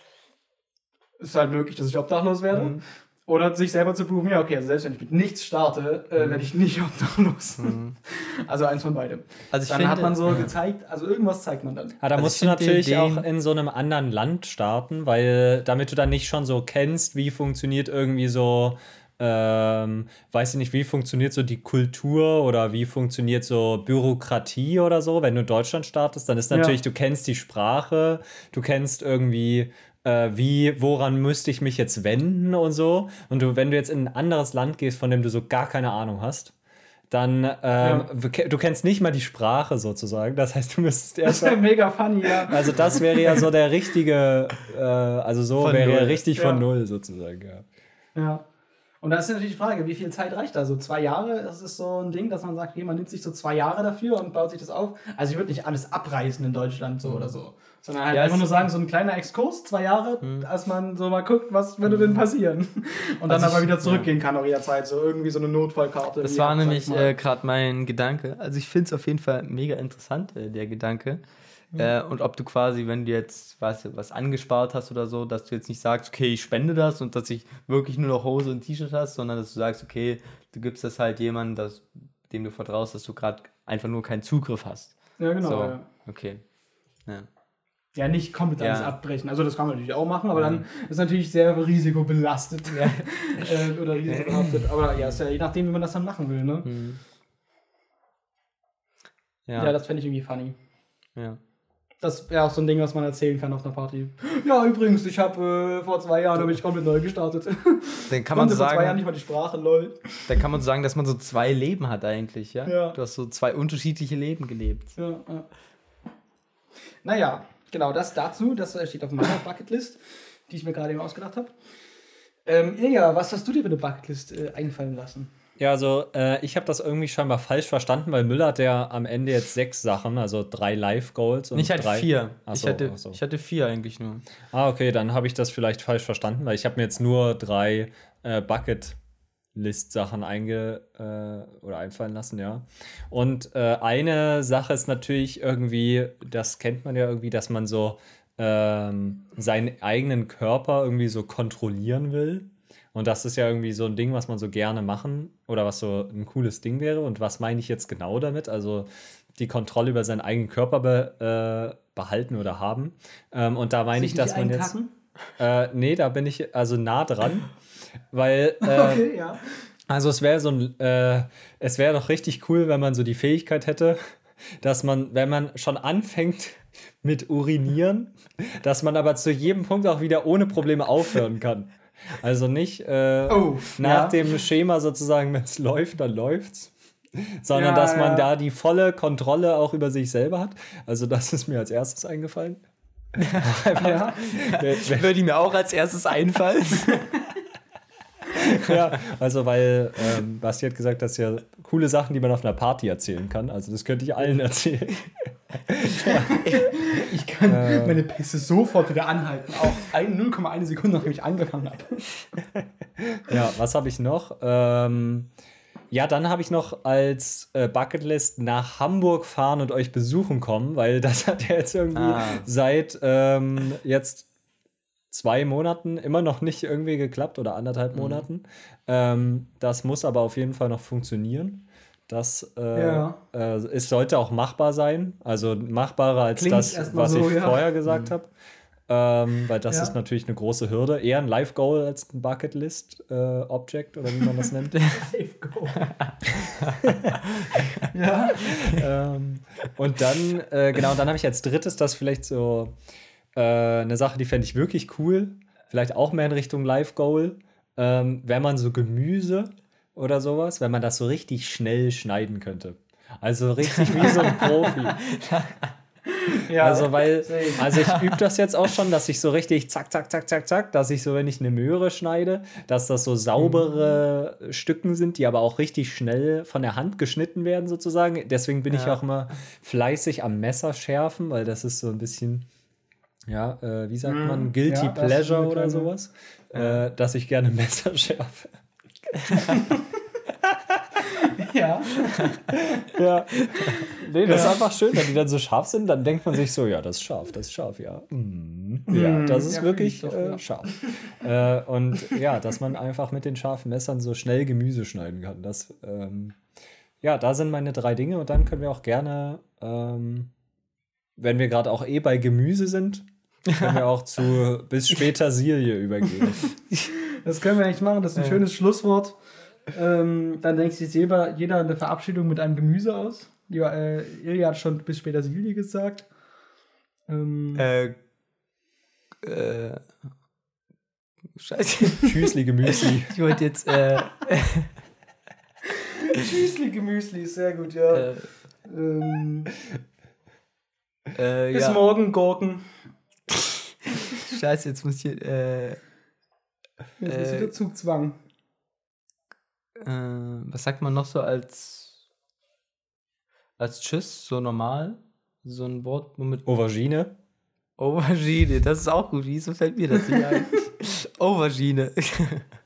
ist halt möglich, dass ich obdachlos werde. Mhm. Oder sich selber zu proven, ja okay, also selbst wenn ich mit nichts starte, äh, werde ich nicht obdachlos. Also eins von beidem. Also ich Dann finde, hat man so gezeigt, also irgendwas zeigt man dann. Ah, da Also musst ich du find natürlich den- auch in so einem anderen Land starten, weil damit du dann nicht schon so kennst, wie funktioniert irgendwie so, ähm, weiß ich nicht, wie funktioniert so die Kultur oder wie funktioniert so Bürokratie oder so. Wenn du in Deutschland startest, dann ist natürlich, Ja. du kennst die Sprache, du kennst irgendwie, äh, wie, woran müsste ich mich jetzt wenden und so. Und du, wenn du jetzt in ein anderes Land gehst, von dem du so gar keine Ahnung hast, dann, ähm, du kennst nicht mal die Sprache sozusagen. Das heißt, du müsstest Das erst wäre mega funny, ja. also das wäre ja so der richtige, äh, also so Von wäre ja Null. richtig Ja. von Null sozusagen, ja. Ja. Und da ist natürlich die Frage, wie viel Zeit reicht da? So zwei Jahre, das ist so ein Ding, dass man sagt, okay, man nimmt sich so zwei Jahre dafür und baut sich das auf. Also ich würde nicht alles abreißen in Deutschland so oder so. Sondern halt Ja, einfach es- nur sagen, so ein kleiner Exkurs, zwei Jahre, als man so mal guckt, was würde denn passieren? Und dann Also aber ich- wieder zurückgehen kann nach jeder Zeit, so irgendwie so eine Notfallkarte. das irgendwie war ab, sag nämlich ich mal. äh, gerade mein Gedanke. Also ich finde es auf jeden Fall mega interessant, äh, der Gedanke. Äh, und ob du quasi, wenn du jetzt was, was angespart hast oder so, dass du jetzt nicht sagst, okay, ich spende das und dass ich wirklich nur noch Hose und T-Shirt hast, sondern dass du sagst, okay, du gibst das halt jemandem, das, dem du vertraust, dass du gerade einfach nur keinen Zugriff hast. Ja, genau. so, Ja. okay. Ja. Ja, nicht komplett alles Ja. abbrechen. Also das kann man natürlich auch machen, aber dann ist natürlich sehr risikobelastet äh, oder risikobehaftet. Aber ja, ist ja je nachdem, wie man das dann machen will, ne? Mhm. Ja, Ja, das fände ich irgendwie funny. ja. Das wäre auch so ein Ding, was man erzählen kann auf einer Party. Ja, übrigens, ich habe äh, vor zwei Jahren habe ich komplett neu gestartet. Dann kann man Konnte vor zwei Jahren sagen, nicht mal die Sprache, lol. dann kann man sagen, dass man so zwei Leben hat eigentlich, ja? Ja. Du hast so zwei unterschiedliche Leben gelebt. Ja, ja. Naja, genau, das dazu. Das steht auf meiner Bucketlist, die ich mir gerade eben ausgedacht habe. Ähm, Ilja, was hast du dir für eine Bucketlist äh, einfallen lassen? Ja, also äh, ich habe das irgendwie scheinbar falsch verstanden, weil Müller hat ja am Ende jetzt sechs Sachen, also drei Live-Goals und Ich hatte drei. vier. Ach ich, so, hatte, ach so. ich hatte vier eigentlich nur. Ah, okay, dann habe ich das vielleicht falsch verstanden, weil ich habe mir jetzt nur drei äh, Bucket-List-Sachen einge äh, oder einfallen lassen, ja. Und äh, eine Sache ist natürlich irgendwie, das kennt man ja irgendwie, dass man so ähm, seinen eigenen Körper irgendwie so kontrollieren will. Und das ist ja irgendwie so ein Ding, was man so gerne machen oder was so ein cooles Ding wäre. Und was meine ich jetzt genau damit? Also die Kontrolle über seinen eigenen Körper be, äh, behalten oder haben. Ähm, und da meine ich, dass man jetzt. Äh, nee, da bin ich also nah dran. Weil. Äh, Okay, ja. Also es wäre so ein. Äh, es wäre doch richtig cool, wenn man so die Fähigkeit hätte, dass man, wenn man schon anfängt mit Urinieren, dass man aber zu jedem Punkt auch wieder ohne Probleme aufhören kann. Also nicht äh, Oh, nach ja. dem Schema sozusagen, wenn es läuft, dann läuft's. Sondern Ja, dass man ja. da die volle Kontrolle auch über sich selber hat. Also das ist mir als erstes eingefallen. Ja. Würde mir auch als erstes einfallen. Ja, also weil ähm, Basti hat gesagt, das sind ja coole Sachen, die man auf einer Party erzählen kann. Also das könnte ich allen erzählen. Ich kann Äh. meine Pässe sofort wieder anhalten. Auch ein- null Komma eins Sekunde, nachdem ich angefangen habe. Ja, was habe ich noch? Ähm, ja, dann habe ich noch als äh, Bucketlist nach Hamburg fahren und euch besuchen kommen, weil das hat ja jetzt irgendwie Ah. seit ähm, jetzt zwei Monaten immer noch nicht irgendwie geklappt oder anderthalb Monaten. Ähm, das muss aber auf jeden Fall noch funktionieren. Das äh, Ja. äh, es sollte auch machbar sein, also machbarer als Klingt das, erstmal was so, ich ja. vorher gesagt habe. Ähm, weil das Ja. ist natürlich eine große Hürde. Eher ein Live-Goal als ein Bucketlist-Object oder wie man das nennt. Live go. Ja. ähm, und dann, äh, genau, dann habe ich als drittes das vielleicht so äh, eine Sache, die fände ich wirklich cool. Vielleicht auch mehr in Richtung Live-Goal. Ähm, wenn man so Gemüse oder sowas, wenn man das so richtig schnell schneiden könnte. Also richtig wie so ein Profi. Ja. Also, weil, Safe. also ich übe das jetzt auch schon, dass ich so richtig zack, zack, zack, zack, zack, dass ich so, wenn ich eine Möhre schneide, dass das so saubere Stücken sind, die aber auch richtig schnell von der Hand geschnitten werden, sozusagen. Deswegen bin ich Ja. auch immer fleißig am Messer schärfen, weil das ist so ein bisschen, ja, äh, wie sagt Mhm. man, Guilty Ja, das ist Pleasure eine oder kleine- sowas, äh, dass ich gerne Messer schärfe. Ja. Ja. Nee, das Ja. ist einfach schön, wenn die dann so scharf sind, dann denkt man sich so, ja, das ist scharf, das ist scharf, ja. Mm. Ja, das ist Ja, wirklich finde ich doch, äh, ja. scharf. äh, und ja, dass man einfach mit den scharfen Messern so schnell Gemüse schneiden kann. Das, ähm, ja, da sind meine drei Dinge und dann können wir auch gerne, ähm, wenn wir gerade auch eh bei Gemüse sind, können wir auch zu bis Petersilie übergehen. Das können wir eigentlich machen, das ist ein Ja. schönes Schlusswort. Ähm, dann denkt sich jeder, jeder eine Verabschiedung mit einem Gemüse aus. Ja, äh, Ilja hat schon bis später Silje gesagt. Ähm, äh, äh, Scheiße. Tschüssli, Gemüsli. Ich wollte jetzt, äh, Müsli, Gemüsli, sehr gut, ja. äh, Ähm, äh, bis ja. morgen, Gurken. Scheiße, jetzt muss ich, äh, Jetzt ist Äh, wieder Zugzwang. äh, was sagt man noch so als, als Tschüss, so normal? So ein Wort, womit Aubergine. Aubergine, das ist auch gut. Wieso fällt mir das nicht ein? Aubergine.